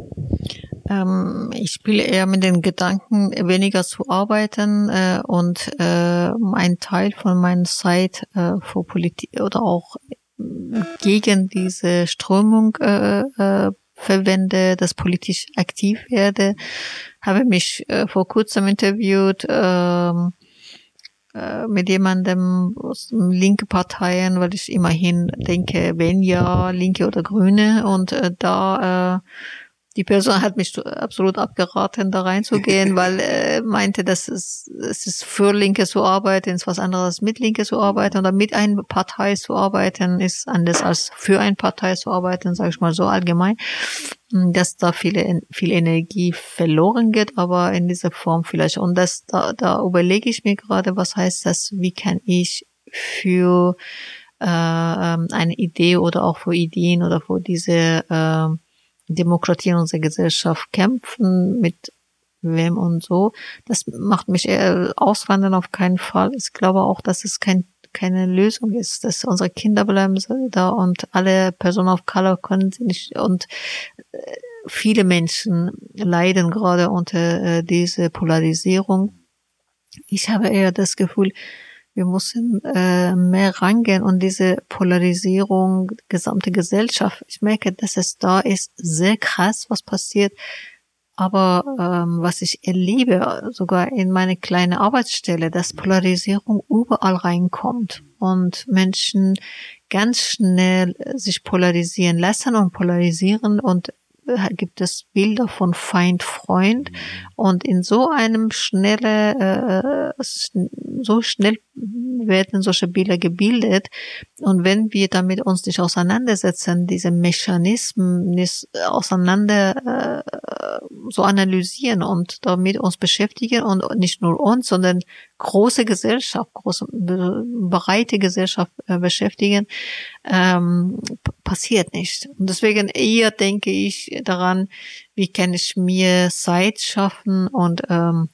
Ähm, ich spiele eher mit den Gedanken, weniger zu arbeiten äh, und äh, einen Teil von meiner Zeit äh, für Politik oder auch gegen diese Strömung äh, äh, verwende, dass politisch aktiv werde. Habe mich äh, vor kurzem interviewt ähm, äh, mit jemandem aus linke Parteien, weil ich immerhin denke, wenn ja, Linke oder Grüne, und äh, da äh, die Person hat mich absolut abgeraten, da reinzugehen, weil er äh, meinte, dass es, es ist für Linke zu arbeiten, ist was anderes mit Linke zu arbeiten oder mit einer Partei zu arbeiten, ist anders als für eine Partei zu arbeiten, sage ich mal so allgemein, dass da viele, viel Energie verloren geht, aber in dieser Form vielleicht. Und das, da, da überlege ich mir gerade, was heißt das, wie kann ich für äh, eine Idee oder auch für Ideen oder für diese äh, Demokratie in unserer Gesellschaft kämpfen, mit wem und so. Das macht mich eher auswandern auf keinen Fall. Ich glaube auch, dass es kein, keine Lösung ist, dass unsere Kinder bleiben da und alle Personen of Color können sie nicht, und viele Menschen leiden gerade unter äh, diese Polarisierung. Ich habe eher das Gefühl, wir müssen äh, mehr rangehen und diese Polarisierung, gesamte Gesellschaft, ich merke, dass es da ist, sehr krass, was passiert. Aber ähm, was ich erlebe, sogar in meine kleine Arbeitsstelle, dass Polarisierung überall reinkommt und Menschen ganz schnell sich polarisieren lassen und polarisieren, und gibt es Bilder von Feind, Freund, und in so einem schnelle, äh, so schnell werden solche Bilder gebildet, und wenn wir damit uns nicht auseinandersetzen, diese Mechanismen nicht auseinander äh, so analysieren und damit uns beschäftigen, und nicht nur uns, sondern große Gesellschaft, große, breite Gesellschaft äh, beschäftigen, ähm, passiert nicht. Und deswegen eher denke ich daran, wie kann ich mir Zeit schaffen und ähm,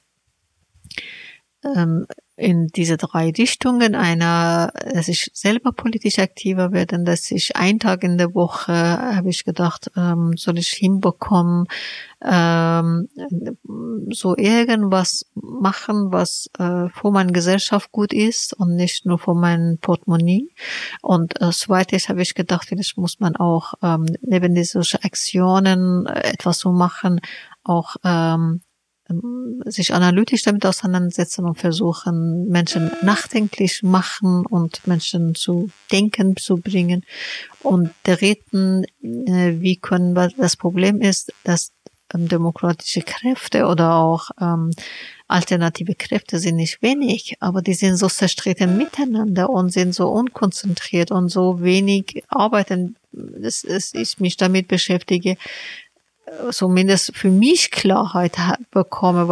ähm, in diese drei Richtungen, einer, dass ich selber politisch aktiver werde, dass ich einen Tag in der Woche, habe ich gedacht, ähm, soll ich hinbekommen, ähm, so irgendwas machen, was äh, für meine Gesellschaft gut ist und nicht nur für mein Portemonnaie. Und äh, zweitens habe ich gedacht, vielleicht muss man auch ähm, neben diesen Aktionen etwas so machen, auch ähm, sich analytisch damit auseinandersetzen und versuchen, Menschen nachdenklich machen und Menschen zu denken zu bringen. Und dritten, wie können wir, das Problem ist, dass ähm, demokratische Kräfte oder auch ähm, alternative Kräfte sind nicht wenig, aber die sind so zerstritten miteinander und sind so unkonzentriert und so wenig arbeiten, dass, dass ich mich damit beschäftige, zumindest für mich Klarheit bekomme, weil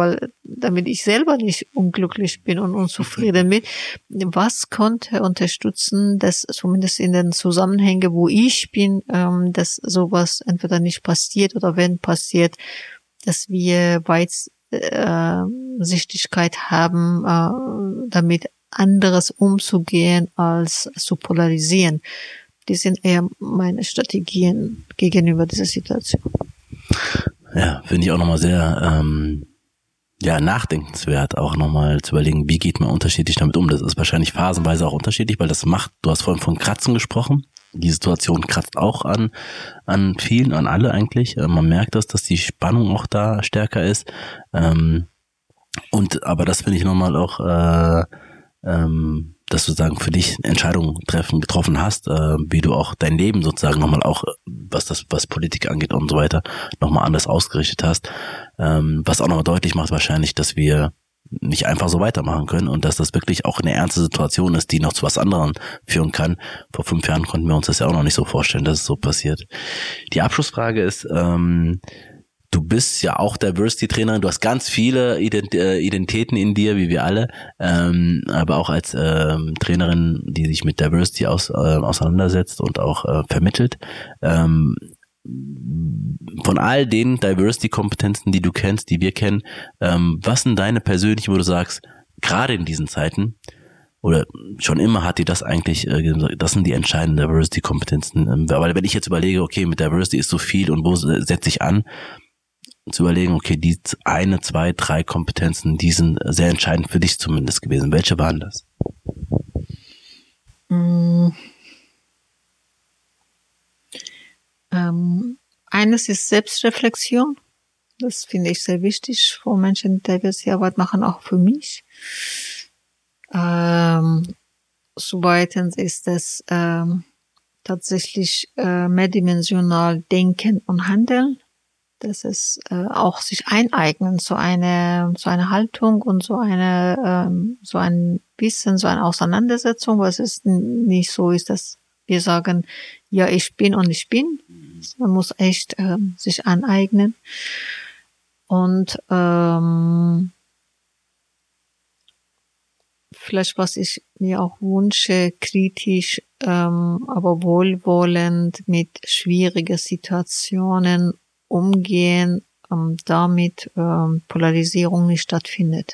damit ich selber nicht unglücklich bin und unzufrieden bin. Was konnte unterstützen, dass zumindest in den Zusammenhängen, wo ich bin, ähm, dass sowas entweder nicht passiert oder wenn passiert, dass wir Weitsichtigkeit haben, äh, damit anderes umzugehen als zu polarisieren. Die sind eher meine Strategien gegenüber dieser Situation. Ja, finde ich auch nochmal sehr ähm, ja nachdenkenswert, auch nochmal zu überlegen, wie geht man unterschiedlich damit um. Das ist wahrscheinlich phasenweise auch unterschiedlich, weil das macht, du hast vorhin von Kratzen gesprochen. Die Situation kratzt auch an an vielen, an alle eigentlich. Man merkt das, dass die Spannung auch da stärker ist. Ähm, und aber das finde ich nochmal auch äh, ähm, dass du sozusagen für dich Entscheidungen treffen, getroffen hast, äh, wie du auch dein Leben sozusagen nochmal auch, was das, was Politik angeht und so weiter, nochmal anders ausgerichtet hast, ähm, was auch nochmal deutlich macht wahrscheinlich, dass wir nicht einfach so weitermachen können und dass das wirklich auch eine ernste Situation ist, die noch zu was anderem führen kann. Vor fünf Jahren konnten wir uns das ja auch noch nicht so vorstellen, dass es so passiert. Die Abschlussfrage ist, ähm, du bist ja auch Diversity-Trainerin, du hast ganz viele Ident- äh, Identitäten in dir, wie wir alle, ähm, aber auch als ähm, Trainerin, die sich mit Diversity aus, äh, auseinandersetzt und auch äh, vermittelt. Ähm, von all den Diversity-Kompetenzen, die du kennst, die wir kennen, ähm, was sind deine persönlichen, wo du sagst, gerade in diesen Zeiten, oder schon immer hat die das eigentlich, äh, das sind die entscheidenden Diversity-Kompetenzen. Ähm, weil wenn ich jetzt überlege, okay, mit Diversity ist so viel und wo setze ich an, zu überlegen, okay, die eine, zwei, drei Kompetenzen, die sind sehr entscheidend für dich zumindest gewesen. Welche waren das? Mm. Ähm, eines ist Selbstreflexion. Das finde ich sehr wichtig für Menschen, die Diversity-Arbeit machen, auch für mich. Ähm, zweitens ist es ähm, tatsächlich äh, mehrdimensional denken und handeln. Das ist äh, auch sich eineignen, so eine so eine Haltung und so eine ähm, so ein Wissen, so eine Auseinandersetzung, was es nicht so ist, dass wir sagen, ja, ich bin und ich bin. Man muss echt ähm, sich aneignen. Und ähm, vielleicht, was ich mir auch wünsche, kritisch, ähm, aber wohlwollend mit schwierigen Situationen umgehen, ähm, damit ähm, Polarisierung nicht stattfindet.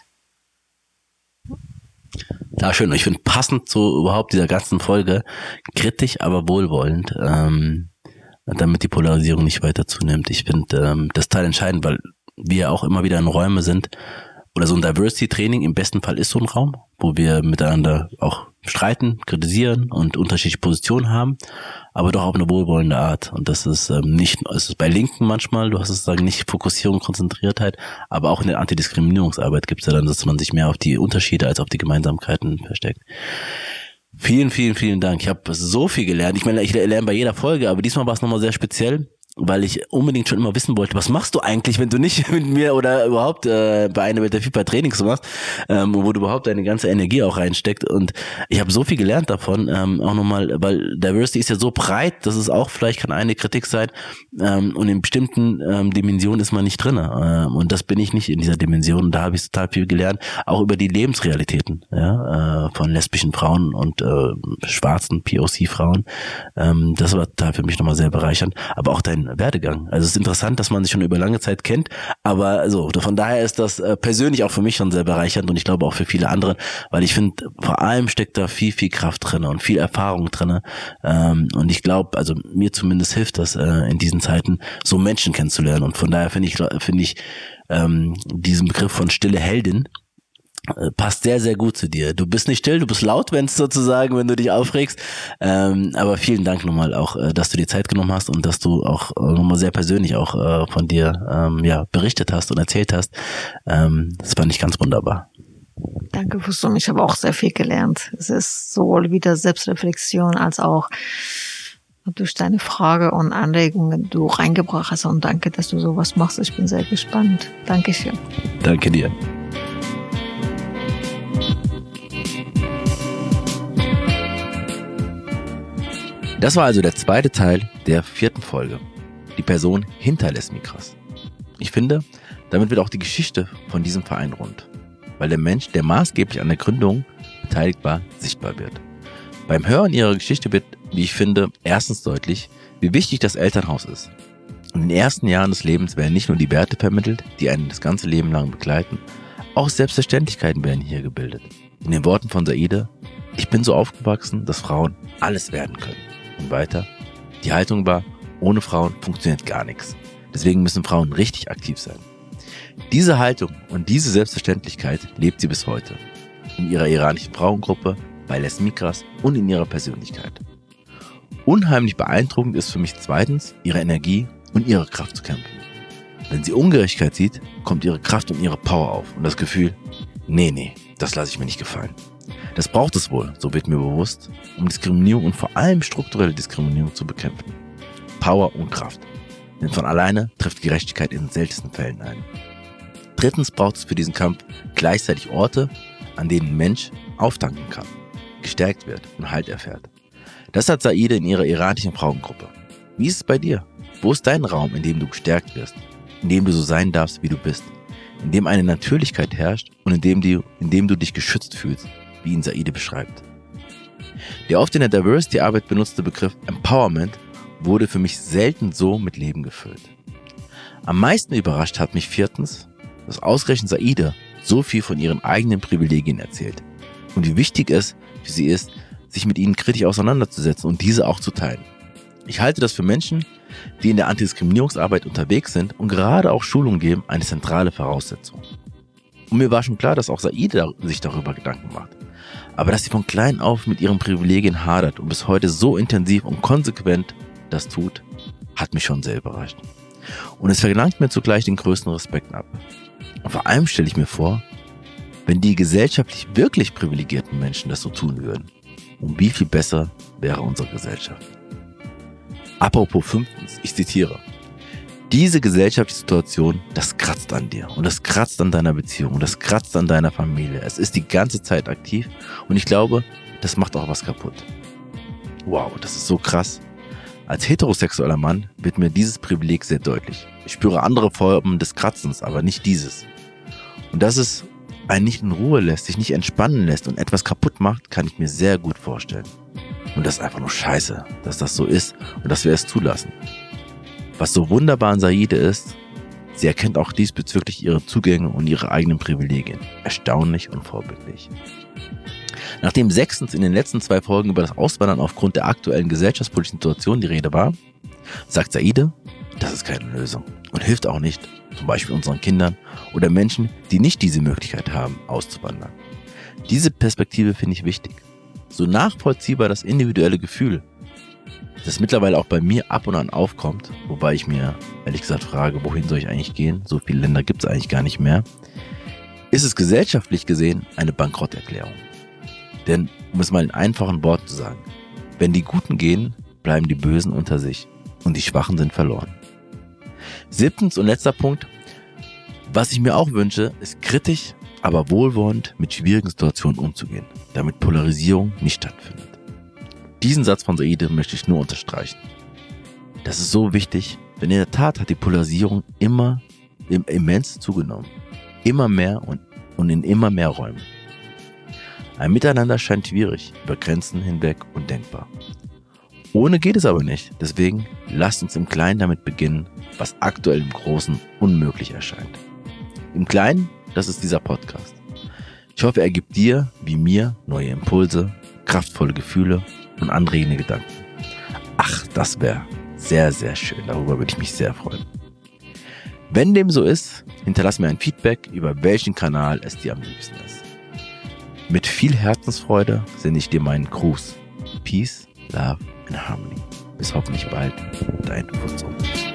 Ja, schön. Ich finde passend zu überhaupt dieser ganzen Folge, kritisch, aber wohlwollend, ähm, damit die Polarisierung nicht weiter zunimmt. Ich finde ähm, das total entscheidend, weil wir auch immer wieder in Räume sind, oder so ein Diversity-Training im besten Fall ist so ein Raum, wo wir miteinander auch streiten, kritisieren und unterschiedliche Positionen haben, aber doch auf eine wohlwollende Art. Und das ist ähm, nicht, es ist bei Linken manchmal, du hast es sagen, nicht Fokussierung, Konzentriertheit, aber auch in der Antidiskriminierungsarbeit gibt es ja dann, dass man sich mehr auf die Unterschiede als auf die Gemeinsamkeiten versteckt. Vielen, vielen, vielen Dank. Ich habe so viel gelernt. Ich meine, ich lerne bei jeder Folge, aber diesmal war es nochmal sehr speziell, weil ich unbedingt schon immer wissen wollte, was machst du eigentlich, wenn du nicht mit mir oder überhaupt äh, bei einer Meter FIFA Trainings machst, ähm, wo du überhaupt deine ganze Energie auch reinsteckt. Und ich habe so viel gelernt davon, ähm, auch nochmal, weil Diversity ist ja so breit, dass es auch, vielleicht kann eine Kritik sein, ähm, und in bestimmten ähm, Dimensionen ist man nicht drin. Ähm, und das bin ich nicht in dieser Dimension. Und da habe ich total viel gelernt, auch über die Lebensrealitäten, ja, äh, von lesbischen Frauen und äh, schwarzen P O C-Frauen. Ähm, das war total für mich nochmal sehr bereichernd. Aber auch dein Werdegang. Also es ist interessant, dass man sich schon über lange Zeit kennt, aber also von daher ist das äh, persönlich auch für mich schon sehr bereichernd und ich glaube auch für viele andere, weil ich finde, vor allem steckt da viel, viel Kraft drin und viel Erfahrung drin, ähm, und ich glaube, also mir zumindest hilft das äh, in diesen Zeiten, so Menschen kennenzulernen und von daher finde ich, finde ich ähm, diesen Begriff von stille Heldin passt sehr, sehr gut zu dir. Du bist nicht still, du bist laut, wenn es sozusagen, wenn du dich aufregst. Ähm, aber vielen Dank nochmal auch, dass du dir Zeit genommen hast und dass du auch nochmal sehr persönlich auch äh, von dir ähm, ja berichtet hast und erzählt hast. Ähm, das fand ich ganz wunderbar. Danke, Fusum. Ich habe auch sehr viel gelernt. Es ist sowohl wieder Selbstreflexion als auch durch deine Frage und Anregungen, die du reingebracht hast. Und danke, dass du sowas machst. Ich bin sehr gespannt. Dankeschön. Danke dir. Das war also der zweite Teil der vierten Folge. Die Person hinter Les Micras. Ich finde, Damit wird auch die Geschichte von diesem Verein rund, weil der Mensch, der maßgeblich an der Gründung beteiligt war, sichtbar wird. Beim Hören ihrer Geschichte wird, wie ich finde, erstens deutlich, wie wichtig das Elternhaus ist. In den ersten Jahren des Lebens werden nicht nur die Werte vermittelt, die einen das ganze Leben lang begleiten, auch Selbstverständlichkeiten werden hier gebildet. In den Worten von Saide: Ich bin so aufgewachsen, dass Frauen alles werden können. Und weiter: Die Haltung war, ohne Frauen funktioniert gar nichts. Deswegen müssen Frauen richtig aktiv sein. Diese Haltung und diese Selbstverständlichkeit lebt sie bis heute. In ihrer iranischen Frauengruppe, bei Les Migras und in ihrer Persönlichkeit. Unheimlich beeindruckend ist für mich zweitens ihre Energie und ihre Kraft zu kämpfen. Wenn sie Ungerechtigkeit sieht, kommt ihre Kraft und ihre Power auf und das Gefühl, nee, nee, das lasse ich mir nicht gefallen. Das braucht es wohl, so wird mir bewusst, um Diskriminierung und vor allem strukturelle Diskriminierung zu bekämpfen. Power und Kraft. Denn von alleine trifft Gerechtigkeit in den seltensten Fällen ein. Drittens braucht es für diesen Kampf gleichzeitig Orte, an denen ein Mensch auftanken kann, gestärkt wird und Halt erfährt. Das hat Saide in ihrer iranischen Frauengruppe. Wie ist es bei dir? Wo ist dein Raum, in dem du gestärkt wirst, in dem du so sein darfst, wie du bist, in dem eine Natürlichkeit herrscht und in dem du, in dem du dich geschützt fühlst, wie ihn Saide beschreibt? Der oft in der Diversity-Arbeit benutzte Begriff Empowerment wurde für mich selten so mit Leben gefüllt. Am meisten überrascht hat mich viertens, dass ausgerechnet Saide so viel von ihren eigenen Privilegien erzählt und wie wichtig es für sie ist, sich mit ihnen kritisch auseinanderzusetzen und diese auch zu teilen. Ich halte das für Menschen, die in der Antidiskriminierungsarbeit unterwegs sind und gerade auch Schulungen geben, eine zentrale Voraussetzung. Und mir war schon klar, dass auch Saide sich darüber Gedanken macht. Aber dass sie von klein auf mit ihren Privilegien hadert und bis heute so intensiv und konsequent das tut, hat mich schon sehr überrascht. Und es verlangt mir zugleich den größten Respekt ab. Und vor allem stelle ich mir vor, wenn die gesellschaftlich wirklich privilegierten Menschen das so tun würden, um wie viel besser wäre unsere Gesellschaft. Apropos fünftens, ich zitiere: Diese gesellschaftliche Situation, das kratzt an dir und das kratzt an deiner Beziehung und das kratzt an deiner Familie. Es ist die ganze Zeit aktiv und ich glaube, das macht auch was kaputt. Wow, das ist so krass. Als heterosexueller Mann wird mir dieses Privileg sehr deutlich. Ich spüre andere Formen des Kratzens, aber nicht dieses. Und dass es einen nicht in Ruhe lässt, sich nicht entspannen lässt und etwas kaputt macht, kann ich mir sehr gut vorstellen. Und das ist einfach nur scheiße, dass das so ist und dass wir es zulassen. Was so wunderbar an Saide ist, sie erkennt auch diesbezüglich ihre Zugänge und ihre eigenen Privilegien. Erstaunlich und vorbildlich. Nachdem sechstens in den letzten zwei Folgen über das Auswandern aufgrund der aktuellen gesellschaftspolitischen Situation die Rede war, sagt Saide, das ist keine Lösung und hilft auch nicht, zum Beispiel unseren Kindern oder Menschen, die nicht diese Möglichkeit haben, auszuwandern. Diese Perspektive finde ich wichtig. So nachvollziehbar das individuelle Gefühl, das mittlerweile auch bei mir ab und an aufkommt, wobei ich mir ehrlich gesagt frage, wohin soll ich eigentlich gehen? So viele Länder gibt es eigentlich gar nicht mehr. Ist es gesellschaftlich gesehen eine Bankrotterklärung. Denn, um es mal in einfachen Worten zu sagen, wenn die Guten gehen, bleiben die Bösen unter sich und die Schwachen sind verloren. Siebtens und letzter Punkt, was ich mir auch wünsche, ist kritisch, aber wohlwollend mit schwierigen Situationen umzugehen, damit Polarisierung nicht stattfindet. Diesen Satz von Saide möchte ich nur unterstreichen. Das ist so wichtig, denn in der Tat hat die Polarisierung immer immens zugenommen. Immer mehr und, und in immer mehr Räumen. Ein Miteinander scheint schwierig, über Grenzen hinweg undenkbar. Ohne geht es aber nicht, deswegen lasst uns im Kleinen damit beginnen, was aktuell im Großen unmöglich erscheint. Im Kleinen, das ist dieser Podcast. Ich hoffe, er gibt dir, wie mir, neue Impulse, kraftvolle Gefühle und anregende Gedanken. Ach, das wäre sehr, sehr schön, darüber würde ich mich sehr freuen. Wenn dem so ist, hinterlass mir ein Feedback, über welchen Kanal es dir am liebsten ist. Mit viel Herzensfreude sende ich dir meinen Gruß. Peace, Love and Harmony. Bis hoffentlich bald, dein Futsum.